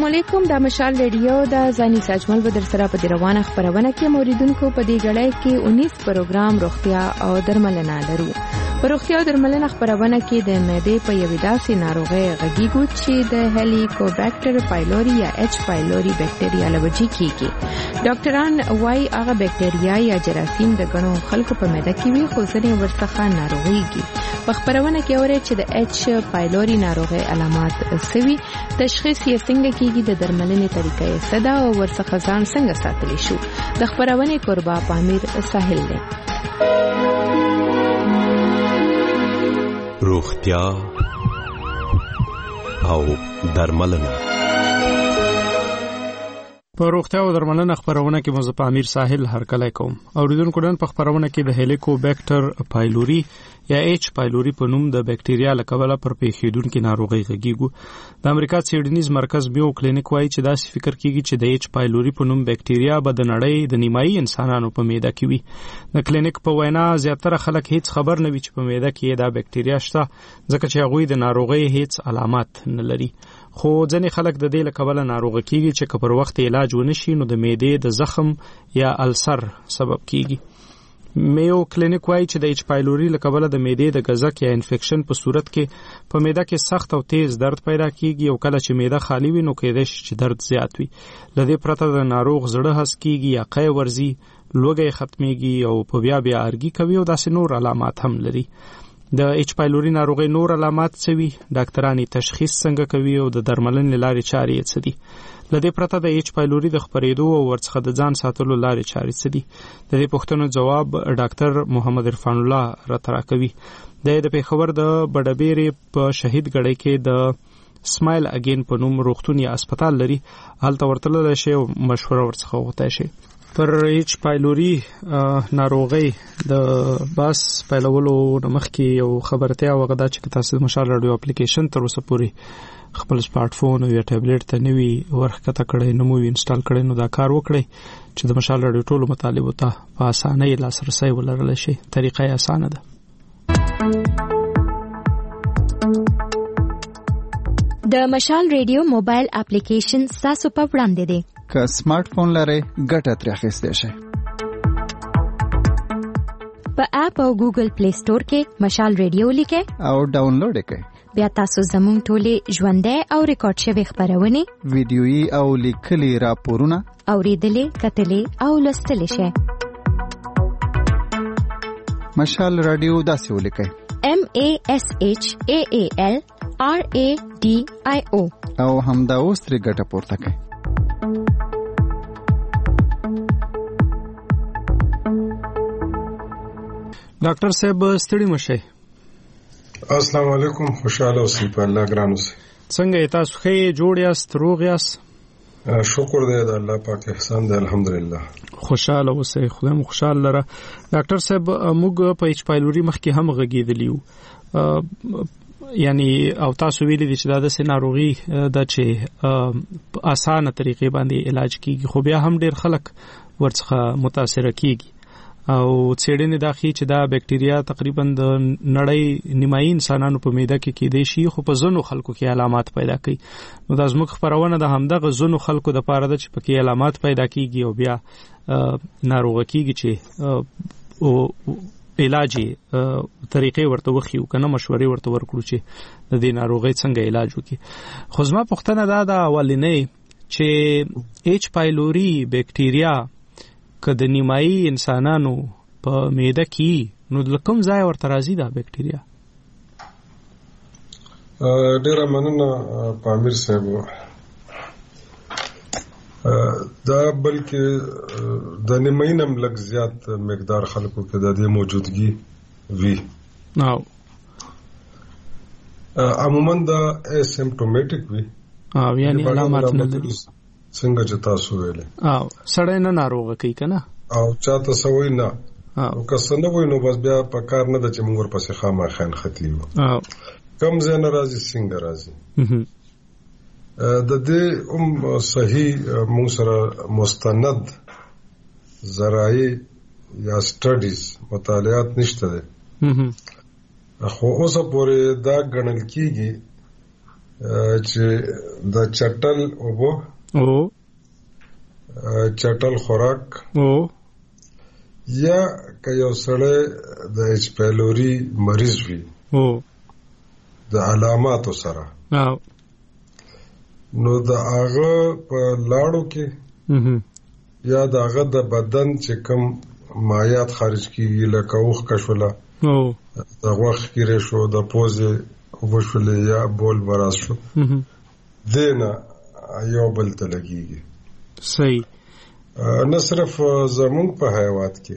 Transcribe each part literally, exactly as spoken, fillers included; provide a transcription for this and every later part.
السلام علیکم. د مشال ریډیو د ځاني ساجمل بدر سره په روانه خبرونه کې موریدونکو په دې غړای کې انیس پروګرام روغتیا او درملنه لرو. په روغتیا او درملنه خبرونه کې د معدې په یوې داسې ناروغۍ غږیږو چې د هلیکوبیکټر پایلوري یا اچ پایلوري بکټریا لوجي کیږي. ډاکټران وايي هغه بکټریا یا جراثیم د ګڼو خلکو په معده کې وي خو ځینې ورڅخه ناروغيږي. په خبرونه کې اوري چې د اچ پایلوري ناروغۍ علامات سوي، تشخیص یې څنګه کیږي، د درملنې طریقې څه ده او ورڅخه ځان څنګه ساتلی شو. د خبرونه قربا پامیر ساحل دی. روغتیا او درملنه. په روغتیا او درملنه خبرونه کې مزه امیر ساحل هرکلی کوم. اوریدونکو نن په خبرونه کې د هلیکوبیکټر پایلوري یا اچ پایلوري په نوم د بکټریا له کبله پر پیښیدونکو ناروغي غږیږو. د امریکا څېړنیز مرکز بیو کلینیک وايي چې داسې فکر کیږي چې د اچ پایلوري په نوم بکټریا به د نړۍ د نیمایي انسانانو په معده کې وي. د کلینیک په وینا زیاتره خلک هیڅ خبر نه وي چې په معده کې دا بکټریا شته ځکه چې هغوی د ناروغۍ هیڅ علامات نه لري. خو ځینې خلک د دې له کبله ناروغه کیږي چې که پر وخت علاج ونشي نو د معدې د زخم یا السر سبب کیږي. میو کلینیک وايي چې د اچ پایلوري له کبله د معدې د غزک یا انفیکشن په صورت کې په معده کې سخت او تیز درد پیدا کیږي او کله چې معده خالی وي نو کېدای شي چې درد زیات وي. له دې پرته د ناروغ زړه هس کیږي یا قی ورزي، لوګي ختميږي او په بیا بیا ارګي کوي او داسې نور علامات هم لري. د اچ پایلوري ناروغي نور علامات څه وي، ډاکټرانی تشخیص څنګه کوي او د درملنې لارې چارې یې څه دي. لدې پرته د اچ پایلوري د خبرېدو او ورڅخه د ځان ساتلو لارې چارې څه دي. د دې پوښتنو جواب ډاکټر محمد عرفان الله راته راکوي. د د پیښور د بډبېرې په شهید ګړۍ کې د سمایل اگین په نوم روغتون یا هسپتال لري. هلته ورتللی شي او مشوره ورڅخه وغوښتی شي. پر اچ پایلوري ناروغي د باس پیلولو مخکې یو خبرتیا وغه دا چې تاسو د مشال رادیو اپلیکیشن تر اوسه پورې خپل سمارټ فون او یا ټابلیټ ته نوی ورخته کړئ نو مووی انسټال کړئ نو دا کار وکړئ چې د مشال رادیو ټولو مطالبو ته په اسانۍ لاسرسی ولرلی شي. طریقه یې اسانه ده. د مشال رادیو موبایل اپلیکیشن تاسو په وړاندې دی. که سمارټ فون لرئ ګټه ترې اخیستی شئ. په اپ او ګوګل پلی سٹور کې مشال رادیو لیکئ او ډاونلوډ یې کړئ. بیا تاسو زموږ ټولې ژوندۍ او ریکارډ شوې خبرونه، ویډیويي او لیکلي راپورونه اوریدلې، کتلې او لوستلی شئ. مشال رادیو داسې ولیکئ: M A S H A A L R A D I O او همدا اوس ترې ګټه پورته کړئ. ډاکټر صاحب ستړي مشئ. السلام علیکم. خوشاله اوسئ په الله ګران اوسئ. څنګه تاسو ښه جوړ یاست، روغ یاست؟ شکر دی د الله پاک احسان دی الحمدلله. خوشاله اوسئ، خدای مو خوشاله لره. ډاکټر صاحب موږ په اچ پایلوري مخکې هم غږیدلی وو، یعنی او تاسو ویلي دي چې دا د ناروغي د چې په اسانه طریقې باندې علاج کیږي خو بیا هم ډیر خلک ورڅخه متاثر کیږي او څېړنې دا ښیي چې دا بکټریا تقریبا د نړۍ نیمایي انسانانو په معده کې کېدای شي خو په ځینو خلکو کې علامات پیدا کوي. نو دا زموږ خبرونه د همدغه ځینو خلکو دپاره ده چې پکې علامات پیدا کیږي او بیا ناروغه کیږي چې علاج طریقې ورته وښیو که نه مشورې ورته ورکړو چې د دې ناروغۍ څنګه علاج وکړي. خو زما پوښتنه دا ده اولنۍ چې اچ پایلوري بکټریا که د نیمایي انسانانو په معده کې نو د کوم ځای ورته راځي دا بکټریا؟ ډیره مننه پامیر صاحب. دا بلکې د نیمایي نم لږ زیات مقدار خلکو کې د دې موجودګي وي. نو عموما دا اسیمپټومیټک وي او یعنی علامات نه لري څنګه چې تاسو ویلې. او سړی نه ناروغه کوي که نه او چاته سوی نه او که څه نه وي نو بس بیا په کار نه ده چې موږ ورپسې خامخا نښتي یو. کوم ځای نه راځي څنګه راځي. د دې هم صحیح موږ سره مستند ذرایع یا سټډیز مطالعات نشته ده خو اوسه پورې دا ګڼل کیږي چې د چټل اوبو او چټل خوراک او یا که یو سړی د ایچ پایلوري مریض وي او د علاماتو سره او نو د هغه په لاړو کې یا د هغه د بدن چې کوم مایات خارج کیږي لکه اوښ کشوله او د غوښ کیره شو د پوزې وشولې یا بول براز شو دینه یو بل ته لګیږي. صحیح. نه صرف زمونږ په حیوانات کې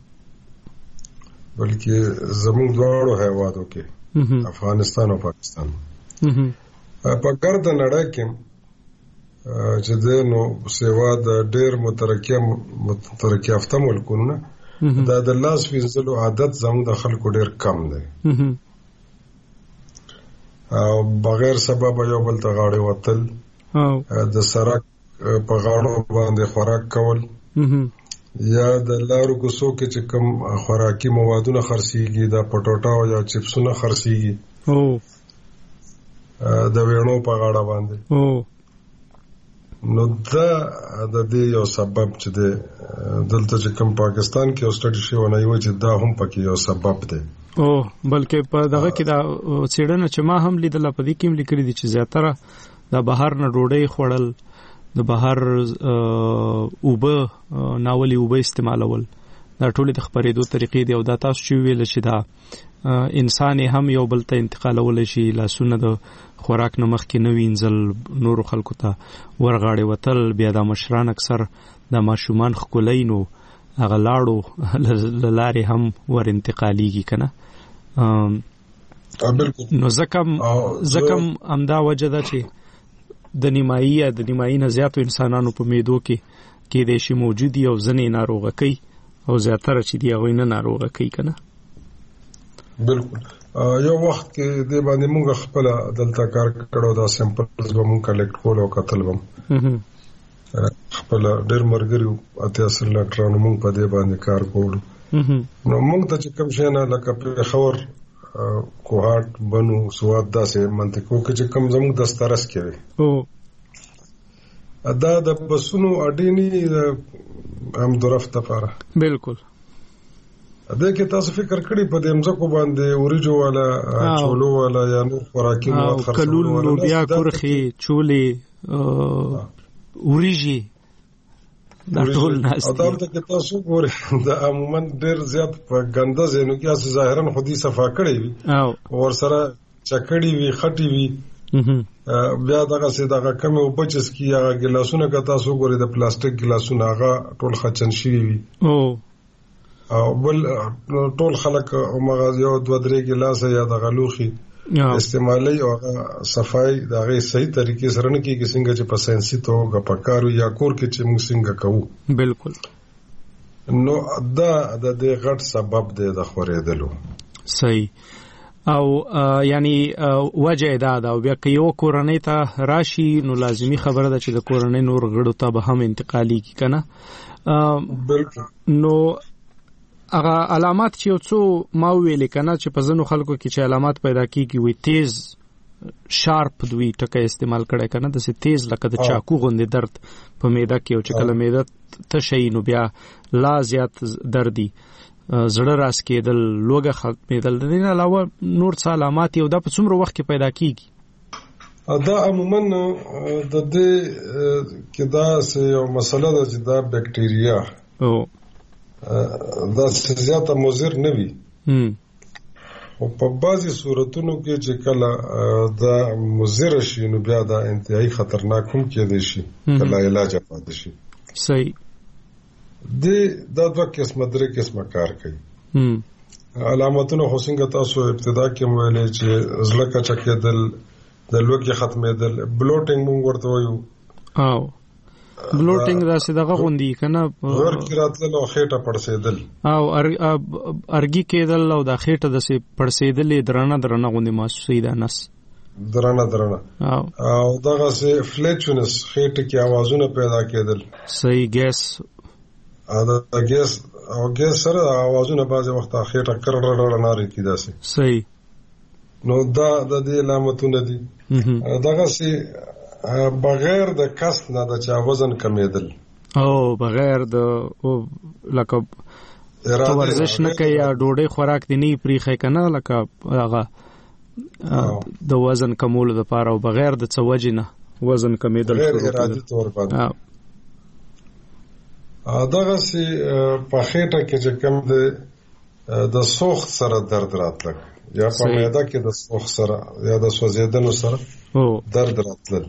بلکې زمونږ دواړو حیواناتو کې افغانستان او پاکستان په ګرد نړۍ کې چې د نو سیوا د ډېر مترقی مترقی یافته ملکونو دا د لاس وینځلو عادت زموږ د خلکو ډېر کم دی او بغیر سبب یو بل ته غاړې وتل د سرک په غاړو باندې خوراک کول یا د لارو کوڅو کې چې کوم خوراکي موادونه خرڅېږي دا پټوټا او یا چپسونه خرڅېږي او د وینو په غاړه باندې او نو دا د دې یو سبب چې د دلته چې کوم پاکستان کې او سټډي شوی نه یو چې دا هم پکې یو سبب دی او بلکې په دغه کې دا څېړنه چې ما هم لیدله په دې کې هم لیکلي دي چې زیاتره د بهر نه ډوډۍ خوړل د بهر اوبه ناولي اوبه استعمالول دا ټول د خبرېدو طریقې دی او دا تاسو چې ویل چې دا انسان هم یو بل ته انتقالول شي لاسونه د خوراک نه مخکې نه وینځل نورو خلکو ته ورغاړې وتل بیا د مشران اکثر د ماشومان ښکلی نو هغه لاړو له لارې هم ور انتقالیږي که نه نو ځکه ځکه همدا وجه ده چې د نیمایي یا د نیمایي نه زیاتو انسانانو په معدو کې کېدای شي موجود دي او ځینې ناروغه کوي او زیاتره چې دي هغوی نه ناروغه کوي که نه. بالکل یو وخت کې دې باندې موږ خپل دلته کار کړو دا سیمپلز به موږ کلیکټ کول او کتل بم خپل ډېر مرګري اته اصل ډاکټرانو موږ په دې باندې کار کوو نو موږ ته چې کوم شي نه لکه په خبر کوهات بنو سواد داسې منطقو کې چې کوم زموږ دسترس کوي او ادا د بسونو اډینی هم درفت لپاره بالکل دا کې تاسو فکر کړی په دې مزکو باندې اوریجو والا چولو والا یا نور خوراکي مواد خرڅول کلول لوبیا کورخي چولې اوریجي دا ټول ناس او دا کې تاسو ګورئ دا عموما ډېر زیات په ګنده ځینو کې اساس ظاهرا خودي صفا کړی وي او ور سره چکړی وي خټي وي بیا دغه سي دغه کم او بچس کی هغه ګلاسونه که تاسو ګورئ د پلاستیک ګلاسونه هغه ټول خچن شي وي او او بل ټول خلک عمره یو دوه درې ګلاس یا د غلوخي استعمالي او صفای دغه صحیح طریقې سره نه کیږي څنګه چې په ساينسي توګه پکارو یا کور کې چې موږ څنګه کوو بالکل نو دا د دې غټ سبب دی د خورېدلو. صحیح. او یعنی وجه دا دا بیا که یو کورنۍ ته راشي نو لازمی خبره ده چې د کورنۍ نور غړو ته به هم انتقالي کی کنه بالکل نو هغه علامات چې یو څو ما ویل کنه چې په ځینو خلکو کې چې علامات پیدا کیږي وي تیز شارپ دوی ټکه استعمال کړي کنه د سي تیز لکه د چاقو غوندې درد په معده کې او چې کله معده تشي نو بیا لا زیات دردي زړه راس کېدل لوګه ختمېدل د دې علاوه نور څه علامات یو د په څومره وخت کې پیدا کیږي دا عموما د دې کې دا یو مسله ده چې دا بکټیریا او دا زیاته مضر نه وي او په بعضي صورتونو کې چې کله دا مضر شي نو بیا دا انتهایی خطرناک هم کېدای شي کله علاج پاتې شي. صحیح. د دا دوه قسمه درې قسمه کار کوي. علامتونه خو څنګه تاسو ابتدا کې ویلې چې زړه کچا کېدل د لوګي ختمېدل بلوټینګ مونږ ورته وایو او بلوټینګ داسې دغه غوندي کنه ور کې راتل او خېټه پړسېدل او ارګي کېدل او د خېټه داسې پړسېدل درانه درانه غوندي محسوسي ده نس درانه درانه او او دغه سه فلیچونس خېټه کې आवाजونه پیدا کېدل. صحیح. ګیس دا ګیس او ګیس سره आवाजونه بعضی وخت خېټه کرړړړ ناري کیداسي. صحیح. نو دا د دې علامتونه دي. دغه سي بغیر د کسب نه د چا وزن کمیدل او بغیر د لکه ورزش نه کوي یا ډوډۍ خوراک دی نه پریخي کنه لکه هغه د وزن کمولو لپاره او بغیر د څه وجې نه وزن کمیدل غیر ارادي تور باندې دغه سي په خېټه کې چې کوم د سوخت سره درد راتلک یا په معده کې د سوخت سره یا د سوځیدنو سره درد راتلل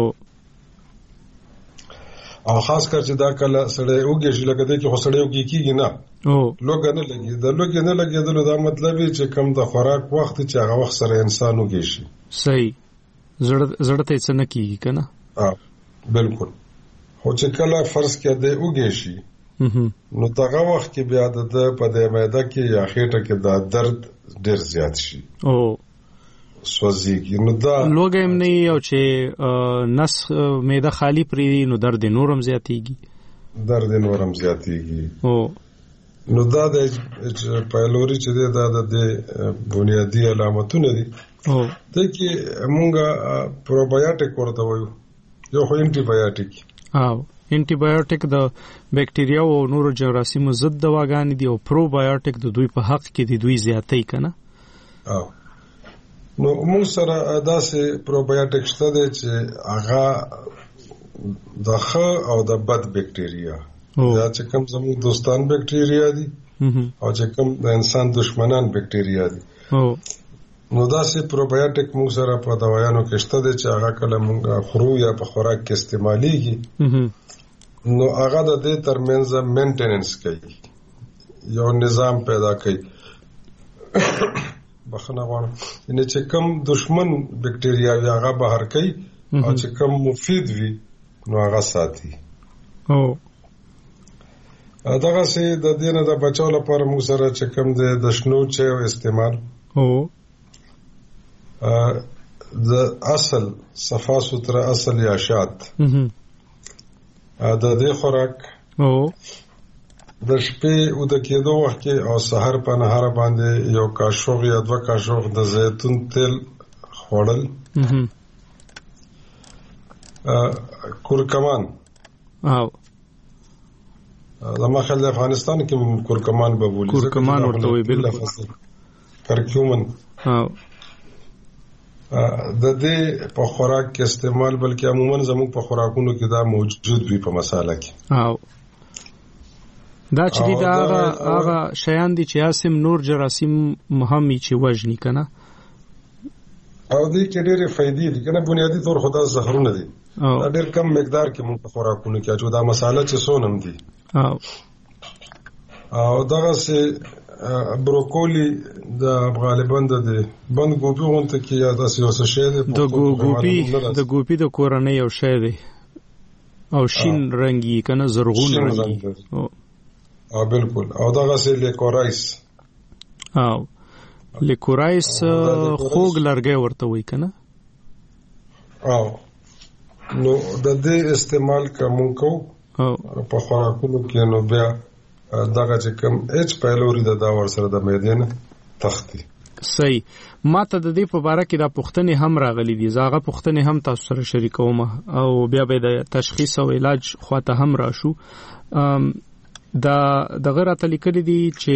او خاص کر چې دا کله سړی اوږې شي لکه دی کې خو سړی اوږې کېږي نه لوږه نه لګي د لوږې نه لګېدلو دا مطلب یې چې کم د خوراک وخت چې هغه وخت سره انسان اوږې شي صحیح زړه ته څه نه کېږي که نه بلکل خو چې کله فرض کې دی اوږې شي نو دغه وخت کې بیا د په د معده کې یا خېټه کې دا درد ډېر زیات شي او سوځيږي نو دا لوګه هم نه او چې نس معده خالی پری نو درد نورم زیاتېږي درد نورم زیاتېږي او نو دا د پایلوري چې دا د بنیادی علامتونه دي او د کې مونږه پروبایوټیک ورته وایو یو خو انټي بایوټیک او انټي بایوټیک د بکټریا او نورو جراثیمو ضد دواګانې دي او پروبایوټیک د دوی په حق کې دي دوی زیاتې کنه او نو موږ سره داسې پروبایوټیک شته دي چې هغه د ښه او د بد بکټریا یا چې کوم زموږ دوستان بکټریا دي او چې کوم د انسان دشمنان بکټریا دي نو داسې پروبایوټیک موږ سره په دوايانو کې شته دي چې هغه کله موږ خورو یا په خوراک کې استعماليږي نو هغه د دې ترمنځ مینټیننس کوي یو نظام پیدا کوي بخنه غواړم ان چې کوم دشمن بکټریا وي هغه بهر کوي او چې کوم مفید وي نو هغه ساتي او دغه سي د دې نه د بچاو لپاره موږ سره چې کوم د شنو چایو استعمال او د اصل صفا سوتره اصل یا شات د دې خوراک او د شپې او د کېدو وخت کې او سحر په نهار باندې یو کاشوغ یا دوه کاشوغ د زیتون تیل خوړل کورکمان او زما خیال د افغانستان کې کورکمان به بولی کورکمان ورته وي بالکل کرکیومن او د دې په خوراک کې استعمال بلکې عموما زموږ په خوراکونو کې دا موجود وي په مساله کې او دا چې دا هغه هغه شیان دي چې اسیم نور جراثیم مهمي چې وژني کنه او دې کې ډېرې فائدې دي کنه بنیادی طور خدا زهرونه دي دا ډېر کم مقدار کې موږ په خوراکونو کې اچو دا مساله چې سونم دي او او دغه سه بروکولی د غالبا د بند ګوبي غونته کې یا داسې وسه شی دی د ګوبي د ګوبي د کورنۍ یو شی دی او شین رنگي کنه زرغون رنگي او بالکل او دغه سه لیکورایس او لیکورایس خوګ لرګي ورته وای کنه او نو د دې استعمال کوم کو او په خوراکونو کې نو بیا دغه چې کوم اچ پایلوري د دا ور سره د معدې نه تختی صحیح ماته د دې په اړه کې دا پوښتنې هم راغلي دي زاغه پوښتنې هم تاسو سره شریکوم او بیا به د تشخیص او علاج خواته هم راشو دا دغه راته لیکلي دي چې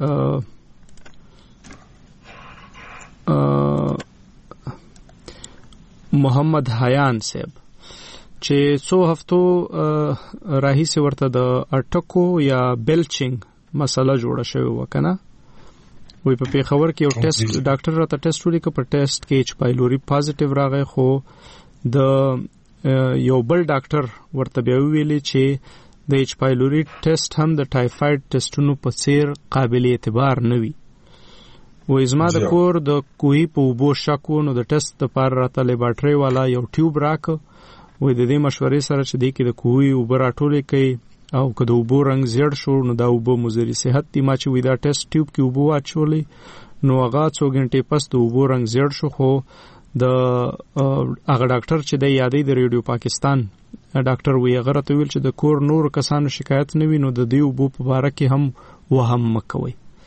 محمد حیان صاحب چې څو هفتو راهیسه ورته د اټکو یا بلچینګ مسله جوړه شوی وکنه وی په پیښور کې یو ټیسټ ډاکټر راته ټیسټ ولیکه په ټیسټ کې ایچ پایلوري پازیټیو راغی خو د یو بل ډاکټر ورته بیا ویلي چې د ایچ پایلوري ټیسټ هم د ټایفاید ټیسټونو په څیر قابل اعتبار نه وي وې زما د کور د کوهي په وبو شکو نو د ټیسټ لپاره راته لیبارټري والا یو ټیوب راک وې د دې مشورې سره چې د کې د کوهي وبو راټولې کوي او که د وبو رنگ زیړ شو نو دا وبو مضر صحت دی ما چې وې دا ټیسټ ټیوب کې وبو واچولې نو هغه څو غنټې پس د وبو رنگ زیړ شو خو د هغه ډاکټر چې د یادې د ریډیو پاکستان ډاکټر وی هغه راته ویل چې د کور نور کسانو شکایت نه وینو د دې وبو په اړه کې هم وهم مکوي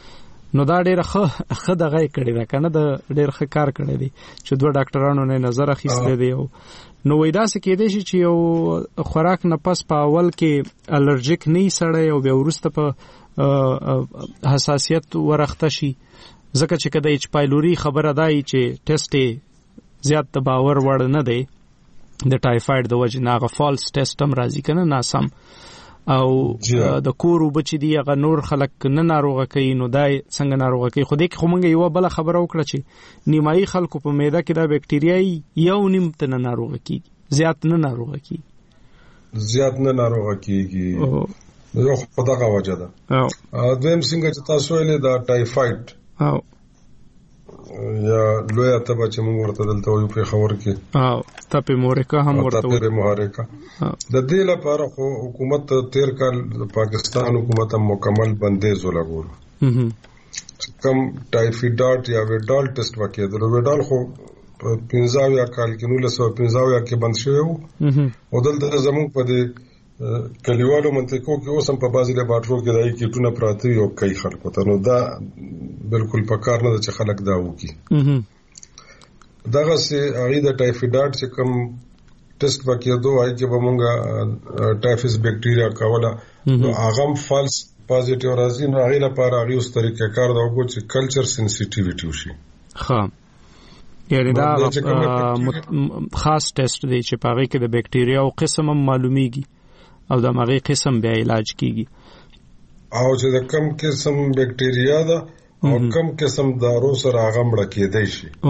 نو دا ډېر ښه ښه دغه کړی دا کنه د ډېر ښه کار کړی دی چې دوه ډاکټرانو نه نظر اخیسته دی او نو وای دا څه کېدای شي چې یو خوراک نه پس په اول کې الرجیک نه سړی او بیا وروسته په حساسیت ورخته شي ځکه چې کله ایچ پایلوري خبره دای چې ټیسټ زیات د باور وړ نه دی د ټایفاید د وجه نه غو فالس ټیسټ هم راځي کنه ناسم او د کور وبچ دی هغه نور خلک نه ناروغه کوي نو دای څنګه ناروغه کوي خو دې خو مونږ یو بل خبره وکړه چې نیمایي خلکو په معده کې دا بکټریاي یو نیم ته ناروغه کیږي زیات نه ناروغه کیږي زیات نه ناروغه کیږي یو خدای وجه ده او دویم څنګه چې تاسو ویلې دا ټایفاید او یا لوی اتبه چې موږ ورته دلته وایو په خبر کې او تپه مورکا هم ورته تپه مورکا د دې لپاره خو حکومت تیر کال د پاکستان حکومت هم مکمل بندیز ولګول کم ټایفاید یا ویډال ټیسټ وکړي د ویډال خو پنځه یا کال کې نو لسو پنځه یا کې بند شوی او دلته زموږ په دې کلیوالو منطقو کې اوس هم په بازي لاباټرو کې دای کیټونه پراته یو کوي خلکو ته نو دا بالکل پکار نه چې خلک دا وکي دغه سي اړې د ټایفاید چې کوم ټیسټ وکړو دوی چې به مونږه ټایفس بکټیریا کوله نو هغه فالس پازیټیو راځي نو هغه لپاره هغه اوس طریقې کار دا وګورئ چې کلچر سنسټیویټي وشي ها یعنی دا خاص ټیسټ دی چې پاره کې د بکټیریا او قسم معلومیږي او دا مغه قسم بیا علاج کیږي او چې د کم قسم بکټیریا ده او کم قسم دارو سره هغه مړ کېدای شي او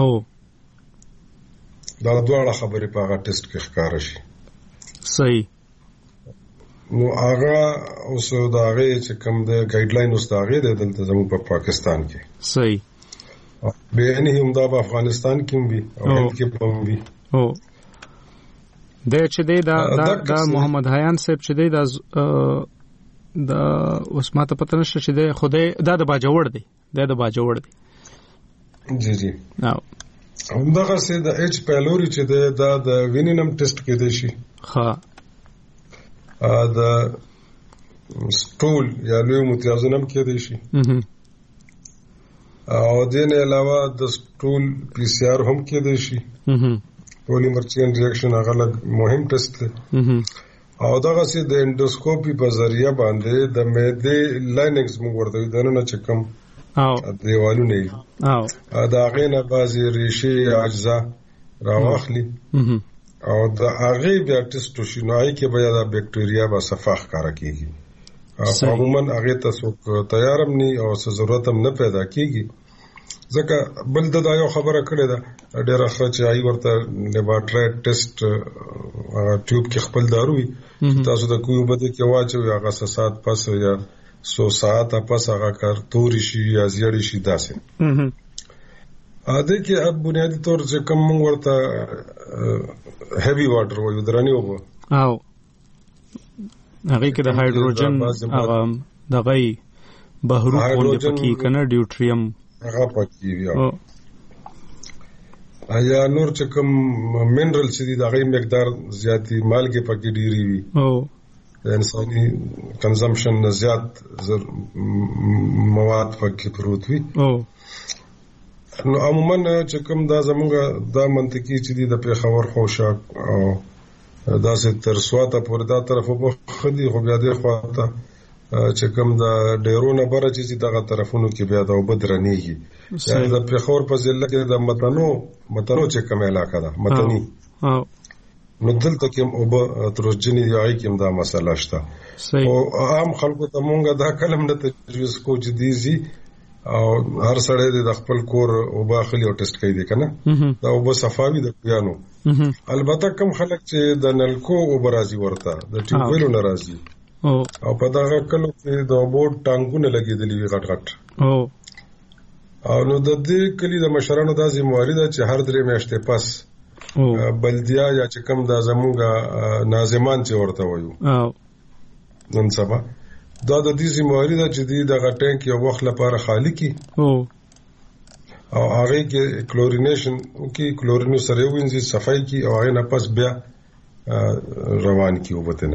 دا دواړه خبرې په هغه ټیسټ کې ښکار شي صحیح نو هغه اوس دا هغه چې کم د ګایډلاین اوس دا هغه د دلته زموږ په پاکستان کې صحیح به نه هم دا په افغانستان کې وي او هند کې هم وي او د چې دی دا دا محمد حیان صاحب چې دی دا دا اوس ماته پته نشته چې دی خدای دا د باجوړ دی دا د باجوړ دی جی جی نو همدغه سي د ایچ پایلوري چې دی دا د وینینم ټیسټ کې دی شي ها ا د سټول یا لوی متوازنم کې دی شي او دین علاوه د سټول پی سی آر هم کې دی شي پولیمر چین ریاکشن هغه مهم ټیسټ دی او دغه سي د انډوسکوپي په ذریعہ باندې د معدې لایننګز موږ ورته دنه چکم او دیوالو نه او دا غینه بازي ریشه اجزا راوخلی او د هغه بیا ټیسټ شنوای کې بیا د بکټیریا به صفاخ کار کوي او عموما هغه تاسو تیارم نه او ضرورت هم نه پیدا کیږي ځکه بل د یو خبره کړې ده ډېر اخر چې آی ورته لیبارټری ټیسټ ټیوب کې خپل دارو وي تاسو د کویو بده کې واچو هغه سات پس یا سو ساعت پس هغه کار توري شي یا زیړی شي داسې ا دې کې اب بنیادی طور چې کوم ورته هیوی واټر وایو درانی وو او هغه کې د هایدروجن هغه دغه بهرو په کې کنه ډیوټریم هغه پکې وي ایا نور چې کوم منرال چې د هغه مقدار زیاتی مالګه پکې ډیری وي او انساني کنزمپشن زیات مواد پکې پروت وي او نو عموما چې کوم دا زموږه دا منطقي چې د پیښور خوشاک او دا سه تر سواته پورې دا طرف په خدي خو بیا د خواته چې کوم دا ډیرونه بره چې دغه طرفونو کې بیا دا وبدرنیږي یعنی د پیښور په ضلع کې د متنو متنو چې کوم علاقه ده متنی نو دلته کې او ترجنی دی کې دا مسله شته او عام خلکو ته مونږه دا کلم نه تجویز کو چې دیزي او هر سړی د خپل کور او باخلي او ټیسټ کوي کنه دا او صفاوي د پیانو البته کوم خلک چې د نلکو او برازي ورته د ټیوبویلو ناراضي او په دغه کلو کې د بورډ ټانګونه لګېدلې وي غټ غټ او او نو د دې کلی د مشرانو د ذمہواری ده چې هر درې میاشتې پس بلدیا یا چې کوم د زموږه ناظمان چې ورته وایو نن سبا دا د دې ذمہواری ده چې د غټنګ یو وخت لپاره خالی کی او او هغه کې کلورینیشن او کې کلورینو سره وینځي صفای کی او هغه نه پس بیا روان کی وبته نه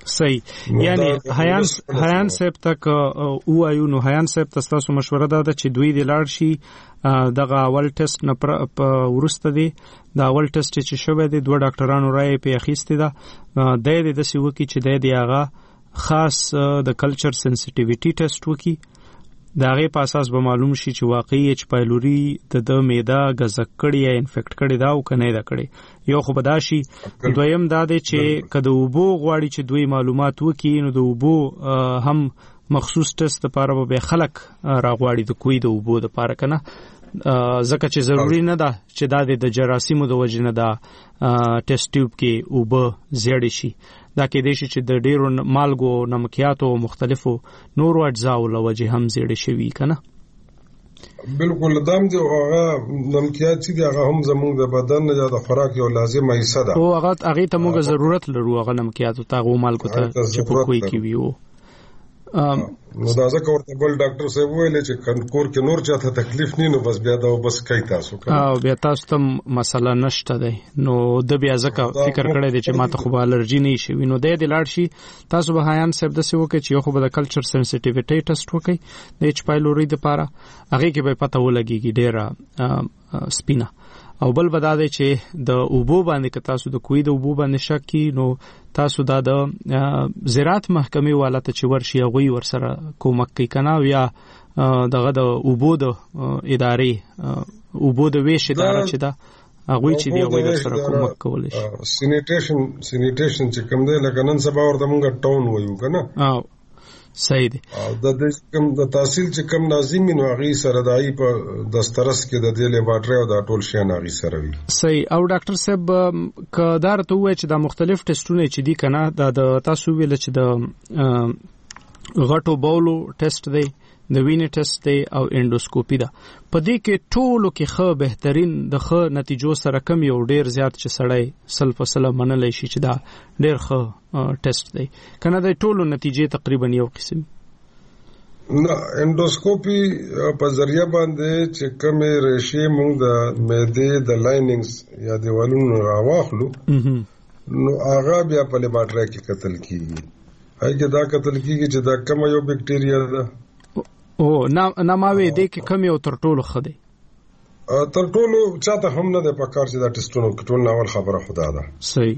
صحیح یعنی حیان حیان صاحب تک او ایو نو حیان صاحب تاسو مشوره ده چې دوی د لاړ شي دغه اول ټیسټ نه پر ورسته دي دا اول ټیسټ چې شوه دي دوه ډاکټرانو رائے په اخیسته ده د دې د سیو کې چې د دې هغه خاص د کلچر سنسټیویټی ټیسټ وکي دا غي په اساس به معلوم شي چې واقعي اچ پایلوري د د معده غزک کړي یا انفیکټ کړي دا او کنه دا کړي یو خو بداشي دویم دا دی چې کله وبو غواړي چې دوی معلومات وکي نو د وبو هم مخصوص ټیسټ لپاره به خلک راغواړي د کوی د وبو د لپاره کنه ځکه چې ضروری نه ده چې دا د جراثیمو د وجې نه دا ټیسټ ټیوب کې وبو زیړ شي دا کې د شي چې د ډیرو مالګو نمکیاتو مختلفو نورو اجزاو له وجې هم زیړ شوی کنه بالکل دام دی هغه نمکیات چې هغه هم زموږ د بدن یا د خوراک یو لازمه حصہ ده او هغه هغه ته موږ ضرورت لرو هغه نمکیاتو ته غو مالګو ته چې په کوی کې ویو نو دا ځکه ورته بل ډاکټر صاحب ویل چې کور کې نور چاته تکلیف نه نو بس بیا دا بس کوي تاسو کنه او بیا تاسو ته مسله نشته ده نو د بیا ځکه فکر کړی دی چې ماته خو الرجی نه شي نو د دې لاړ شي تاسو به حیان صاحب د سیو کې چې یو خو د کلچر سنسټیویټی ټیسټ وکړي د اچ پایلوري لپاره هغه کې به پته ولګيږي ډیره سپینا او بل بداده چې د اوبو باندې که تاسو د کوی د اوبو باندې شک کی نو تاسو دا د زراعت محکمې والا ته چې ورشي غوي ورسره کومک کوي کنه یا دغه د اوبو د ادارې اوبو د ویش اداره چې دا هغه چې دی غوي ورسره کومک کول شي سینیټیشن سینیټیشن چې کوم دی لکه نن سبا ورته مونږ ټاون وایو کنه او صحیح دی د دې کوم د تحصیل چې کوم لازمي نو هغه سره دای په دسترس کې د دې لیبارټری او د ټول شی نه غي سره وي صحیح او ډاکټر صاحب کدار ته وای چې د مختلف ټیسټونه چې دي کنه د تاسو ویل چې د غټو بولو ټیسټ دی د وینې ټیسټ دی او انډوسکوپي ده په دې کې ټولو کې ښه بهترین د ښه نتیجو سره کم یو ډیر زیات چې سړی سل فصله منلای شي چې دا ډیر ښه ټیسټ دی کنه د ټولو نتیجې تقریبا یو قسم نه انډوسکوپي په ذریعہ باندې چې کومه ریشي موږ د معدې د لاینینګز یا دیوالونو راواخلو نو هغه بیا په لیبارټری کې قتل کیږي هغه دا قتل کیږي چې دا کوم یو بکټیریا ده او نا ناماوي دې کې کم یو تر ټولو خدي تر ټولو چاته هم نه د پکار چې دا ټیسټونو کې ټول ناول خبره خدا ده صحیح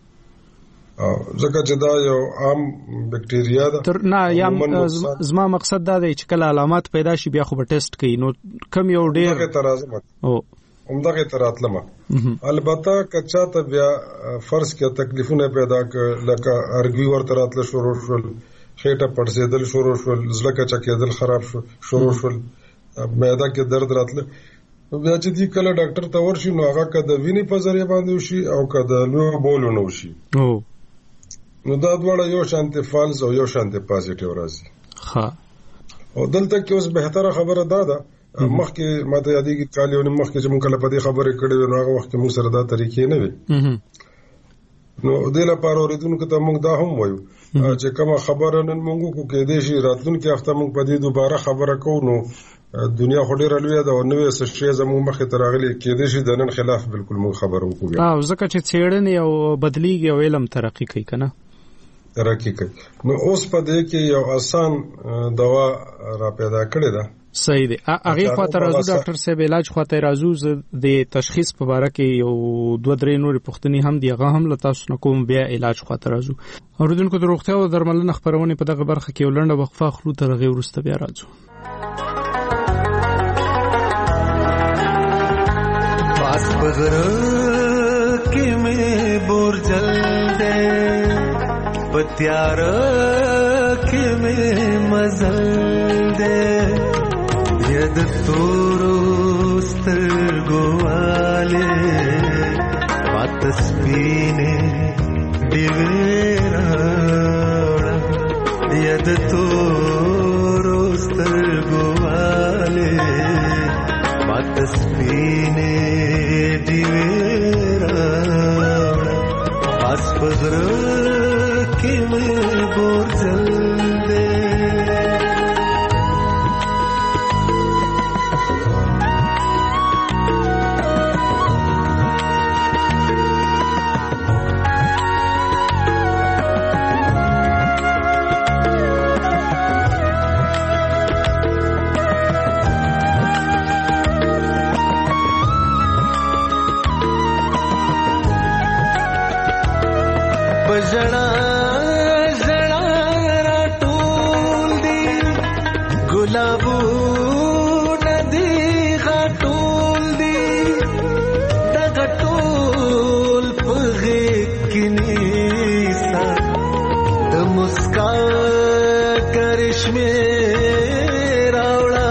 او ځکه چې دا یو عام بکټیریا ده تر نه یا زما مقصد دا دی چې کله علامات پیدا شي بیا خو به ټیسټ کوي نو کم یو ډیر دغه ترازم او همدغه تراتلمه البته کچا ته بیا فرض کې تکلیفونه پیدا ک لکه ارګي ورته راتل شروع شول خېټه پړسېدل شروع شول زړه کچکېدل خراب شو شروع شول معده کې درد راتل بیا چې دی کله ډاکټر ته ورشي نو هغه کده ویني په ذریعہ باندې وشي او کده لوی بولو نو وشي او نو دا دواړه یو شانتي فالز او یو شانتي پازیټیو راځي ها او دلته کې اوس بهتره خبره ده ده مخکې ماته یادېږي کالیونه مخکې چې مونږ کله په دې خبرې کړې نو هغه وخت موږ سره دا طریقې نه وي نو د لپاره اوریدونکو ته موږ دا هم وایو چې کومه خبره نن موږ کو کې دې شي راتلونکي هفته موږ په دې دوباره خبره کوو نو دنیا خو ډیره لویه ده او نوې څه شی زموږ مخې ته راغلي کې دې شي د نن خلاف بالکل موږ خبره وکړو او ځکه چې څېړنې او بدلیږي او علم ترقی کوي کنه ترقی کوي نو اوس په دې کې یو آسان دوا را پیدا کړې ده صحیح دی هغه خاطر راځو ډاکټر صاحب علاج خاطر راځو د تشخیص په اړه کې یو دوه درې نورې پوښتنې هم دی هغه هم له تاسو نه کوم بیا علاج خاطر راځو اوریدونکو د روغتیا او درملنې خبرونه په دغه برخه کې ولنډه وقفه خلو تر غي ورسته بیا راځو پاس بغره کې مې بورجل دې پتیار کې مې مزل دې ید تورو سترګواله وات سپینه دیویرا ید تورو سترګواله وات سپینه دیویرا پاس پزر کې مې بورجل سیلابو ندی غټول دی د غټول پغې کنيسا د مسکا کرشمه راوړا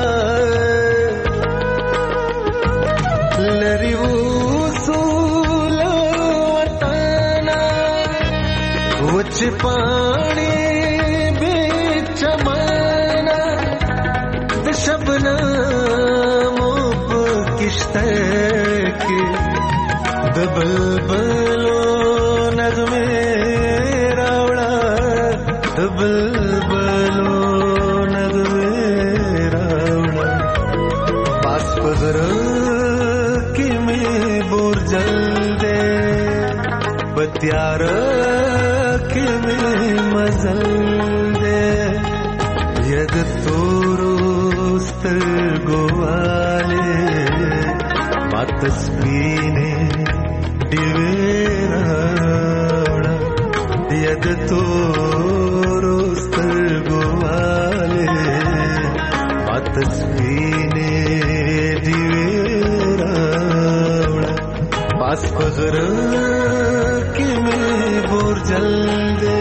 لری وصول وطن وچ پانی بیچ مانا د شبنم په کشته کې د بلبلو نغمه راوړا د بلبلو نغمه راوړا پاس پغر کې مې بور جل دے بتیار کې مې مزل دے ید تورست ګواله مات سپینه دیویرا ید تورست ګواله مات سپینه دیویرا پاس پغر کې مې بور جل دے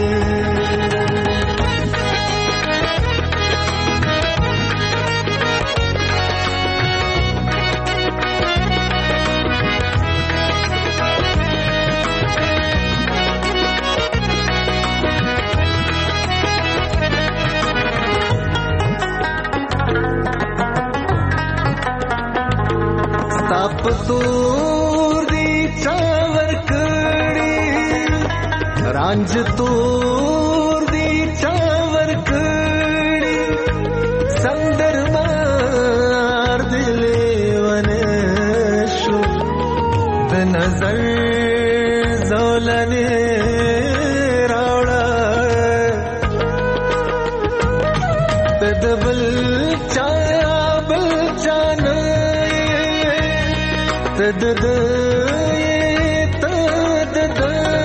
तूर दी चावर कड़ी रांझ तूर दी चावर कड़ी संदर मार दिले वने शो द नजर जोलने रावड़ा तदबल चाया बल चाना तद तद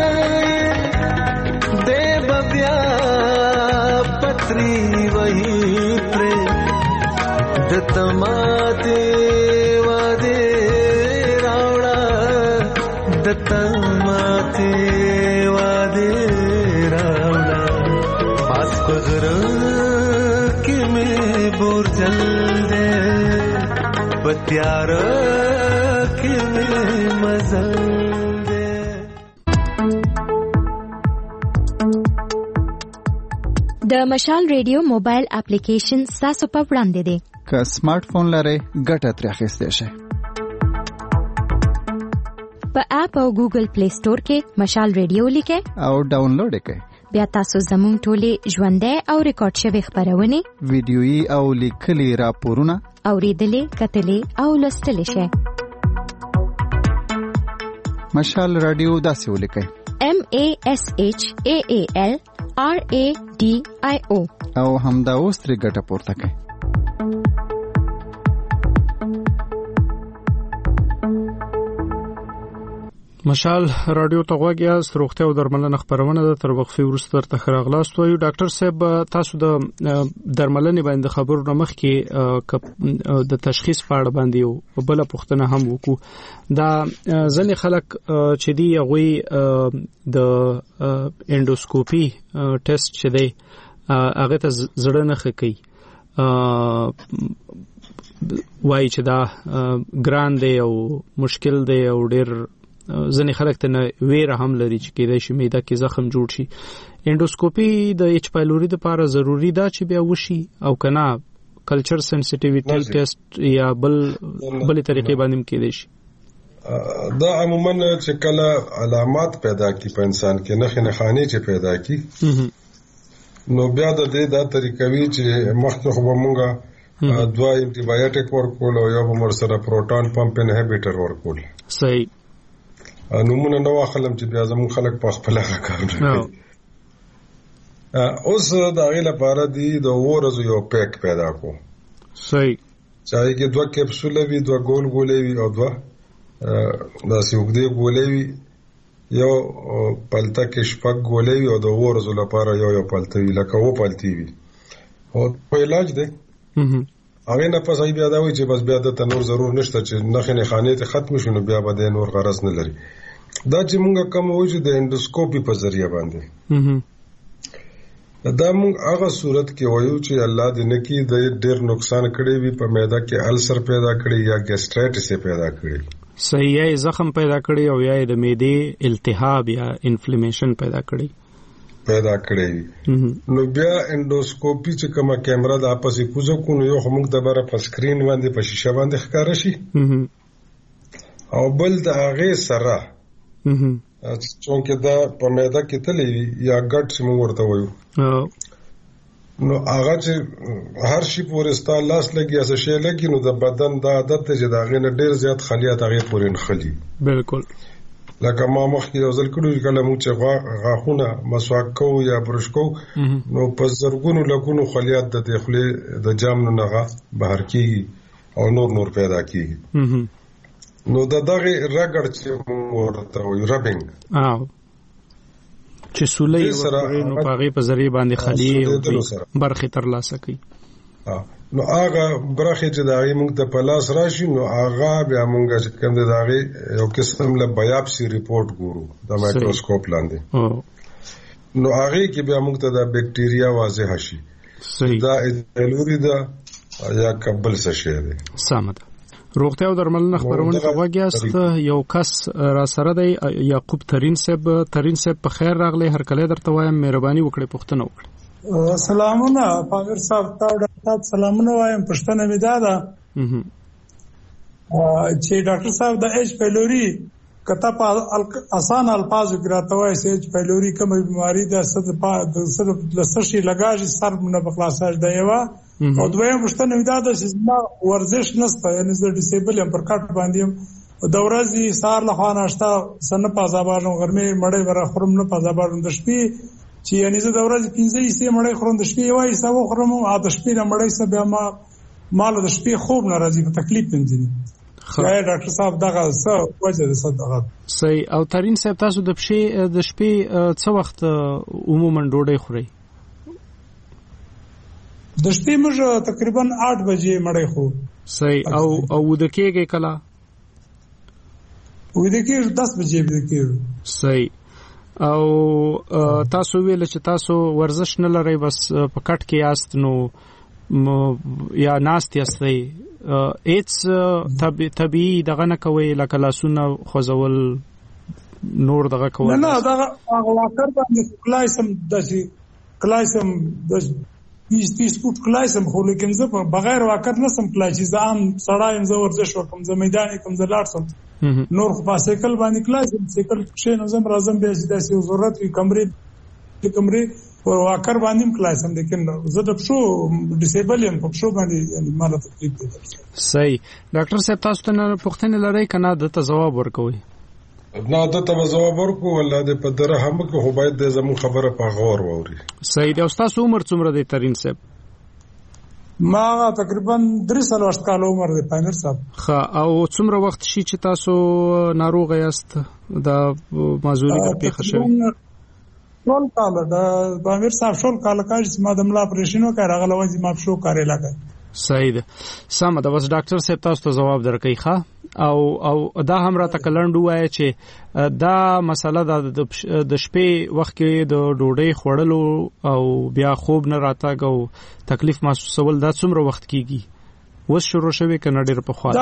दे बब्या पत्री वही प्रे दत्तमाते वादे रावड़ा दत्तमाते वादे रावड़ा पास पगर के में बोर जल दे बत्यार د مشال ریډیو موبایل اپلیکیشن تاسو په وړاندې دی. که سمارټ فون لرئ ګټه ترې اخیستی شئ. په اپ او ګوګل پلی سٹور کې مشال ریډیو لیکئ او ډاونلوډ یې کړئ. بیا تاسو زموږ ټولې ژوندۍ او ریکارډ شوي خپرونې، ویډیويي او لیکلي راپورونه اورېدلې، کتلې او لوستلی شئ. مشال رادیو داسې ولیکئ: M A S H A A L R A D I O او همدا اوس ترې ګټه پورته کړئ. مشال رادیو ته غوږ یاست. روغتیا او درملنه خبرونه ده. تر وقفې وروسته درته ښه راغلاست وایو. ډاکټر صاحب، تاسو د درملنې باندې خبرو نه مخکې د تشخیص په اړه باندې یو بله پوښتنه هم وکړو. دا ځینې خلک چې دي هغوی د انډوسکوپي ټیسټ چې دی هغې ته زړه نه ښه کوي، وایي چې دا ګران دی او مشکل دی او ډېر ځنې خلک ته نه ویره هم لري چې کېدای شي معده کې زخم جوړ شي. انډوسکوپي د ایچ پایلوري لپاره ضروری ده چې بیا وشي او کنه کلچر سنسټیویټي ټیسټ یا بل بل طریقې باندې کېدای شي؟ دا عموما چې کله علامات پیدا کی په انسان کې نښې نښانې چې پیدا کی نو بیا د دې دا طریقوي چې مخکې خو به مونږه دوا انټي بایوټیک ورکول او یو به مر سره پروټون پمپ انهبیټر ورکول. صحیح. نمونه نو اخلم چې بیا زمون خلک په خپل کار کوي. اوس دا غي لپاره دی د ورځو یو پیک پیدا کو. صحیح. چاہے کې دوه کپسوله وي، دوه ګول ګولې وي او دوه دا سیوګدې ګولې وي، یو پلته کې شپږ ګولې وي او د ورځو لپاره یو یو پلته وي، لکه و پلتی وي. او په علاج دی هغه نه پس ای بیا دا وی چې بس بیا د تنور ضرور نشته چې نخې نه خانې ته ختم شونه بیا به د نور غرض نه لري. دا چې مونږه کوم وایو چې د انډوسکوپي په ذریعہ باندې دا مونږ هغه صورت کې وایو چې الله دې نه کې د ډېر نقصان کړي وي په معده کې السر پیدا کړي یا ګیسټرایټس پیدا کړي صحیح یا زخم پیدا کړي او یا د معدې التهاب یا انفلیمیشن پیدا کړي پیدا کړي نو بیا انډوسکوپي چې کومه کیمرا د اپسې کوزو کو نو یو موږ د بره په سکرین باندې په شیشه باندې ښکار شي او بل د هغه سره چې دا په معده کې تللی یا ګټ چې موږ ورته وایو نو هغه چې هر شي پورې ستا لاس لګي اسه شی لګي نو د بدن دا عادت چې دا غي نه ډیر زیات خلیات هغه پورې نخلي. بالکل لکه ما مخکې یو ځل کړو کله موږ چې غاښونه مسواک کوو یا برش کوو نو په زرګونو لکونو خلیات د داخلي د جام نه نه بهر کیږي او نور نور پیدا کیږي. نو د دغه رګړ چې ورته وي ربینګ او چې سولې ورته نو پاغي په ذریعہ باندې خلی او برخه تر لاسه کوي. نو هغه برخه چې دغه موږ د پلاس راشي نو هغه بیا موږ چې کوم دغه یو قسم له بایاپسي ریپورت ګورو د مایکروسکوپ لاندې نو هغه کې بیا موږ ته د بکټیریا واضح شي دا ایلوري دا یا قبل څه شي دی. سمه ده. روغتیا او درملنه خبرونه غوږیاست. یو کس را سره دی یعقوب ترین صاحب. ترین صاحب په خیر راغلی. هر کله درته وایم مهرباني وکړئ پوښتنه وکړئ. سلامونه پاغر صاحب تاسو سلامونه وایم. پښتنه مې دا ده چې ډاکټر صاحب د ایچ پیلوري کته په آسان الفاظو کې راته وایي چې ایچ پیلوري کومه بیماری ده ست په ست لسشي لګاږي سر نه په خلاصاج دی یو او دویم پښتنه مې دا ده چې ما ورزش نشته یعنی زه ډیسیبل ام پر کټ باندې د ورځې سار له خوا ناشته سن په ځابانو غرمه مړې ور خرم نه په ځابانو د شپې چې یعنی زه د ورځې پنځه یې مړې خورم د شپې وایي سو خرم او د شپې نه مړې سه بیا ما مال د شپې خوب ناراضي په تکلیف پنځري. خیر ډاکټر صاحب دغه څه وجه ده صدقه صحیح. او ترین صاحب تاسو د شپې د شپې څه وخت عموما ډوډۍ خورئ؟ د شپې موږ تقریبا آठ بجې مړې خو. صحیح. او او د کېږي کله؟ و د کېږي دس بجې د کېږي. صحیح. او تاسو ویل چې تاسو ورزش نه لرئ بس په کټ کې یاست نو یا ناست یاستئ ایتس طبيعي دغه نه کوي لکه لاسونه خوځول نور دغه کوي؟ نه نه دغه واکر باندې کلایسم داسي کلایسم د بیس تیس فوټ کلایسم خو لیکن زه بغیر واکر نسم کلای چې ځم سړایم زه ورزش وکم زه میدان کوم زه لاړم نور خو په سایکل باندې کلایسم سایکل کې نو زم راځم به داسي ضرورت وي کمرې کمرې او واکر باندې کلایسم لیکن زه د شو ډیسیبل یم په شو باندې یعنی مال تکلیف دي. صحیح. ډاکټر صاحب تاسو ته پوښتنه لرئ کنه د جواب ورکوي؟ نه د ته جواب ورکو ولله د په دره هم کې خو باید د زمون خبره په غور ووري. صحیح. د استاد عمر څومره دی ترین صاحب؟ ما تقریبا درې سلويشت کال عمر دی پاینر صاحب. ښه. او څومره وخت شي چې تاسو ناروغ یاست د مازوري کې پیښه شوی؟ ټول کال د امیر صاحب ټول کال کاږي چې ما د ملا اپریشنو کړه هغه لوځي ما شو کاري لګا. صحیح ده. سم ده. بس ډاکټر صاحب تاسو ته جواب درکړي. ښه. او او دا هم را تکلند وای چې دا مسله د د شپې وخت کې د ډوډۍ خوړلو او بیا خوب نه راتګ او تکلیف محسوسول دا څومره وخت کیږي؟ وس شروع شوی کنه ډیر په خوا؟ دا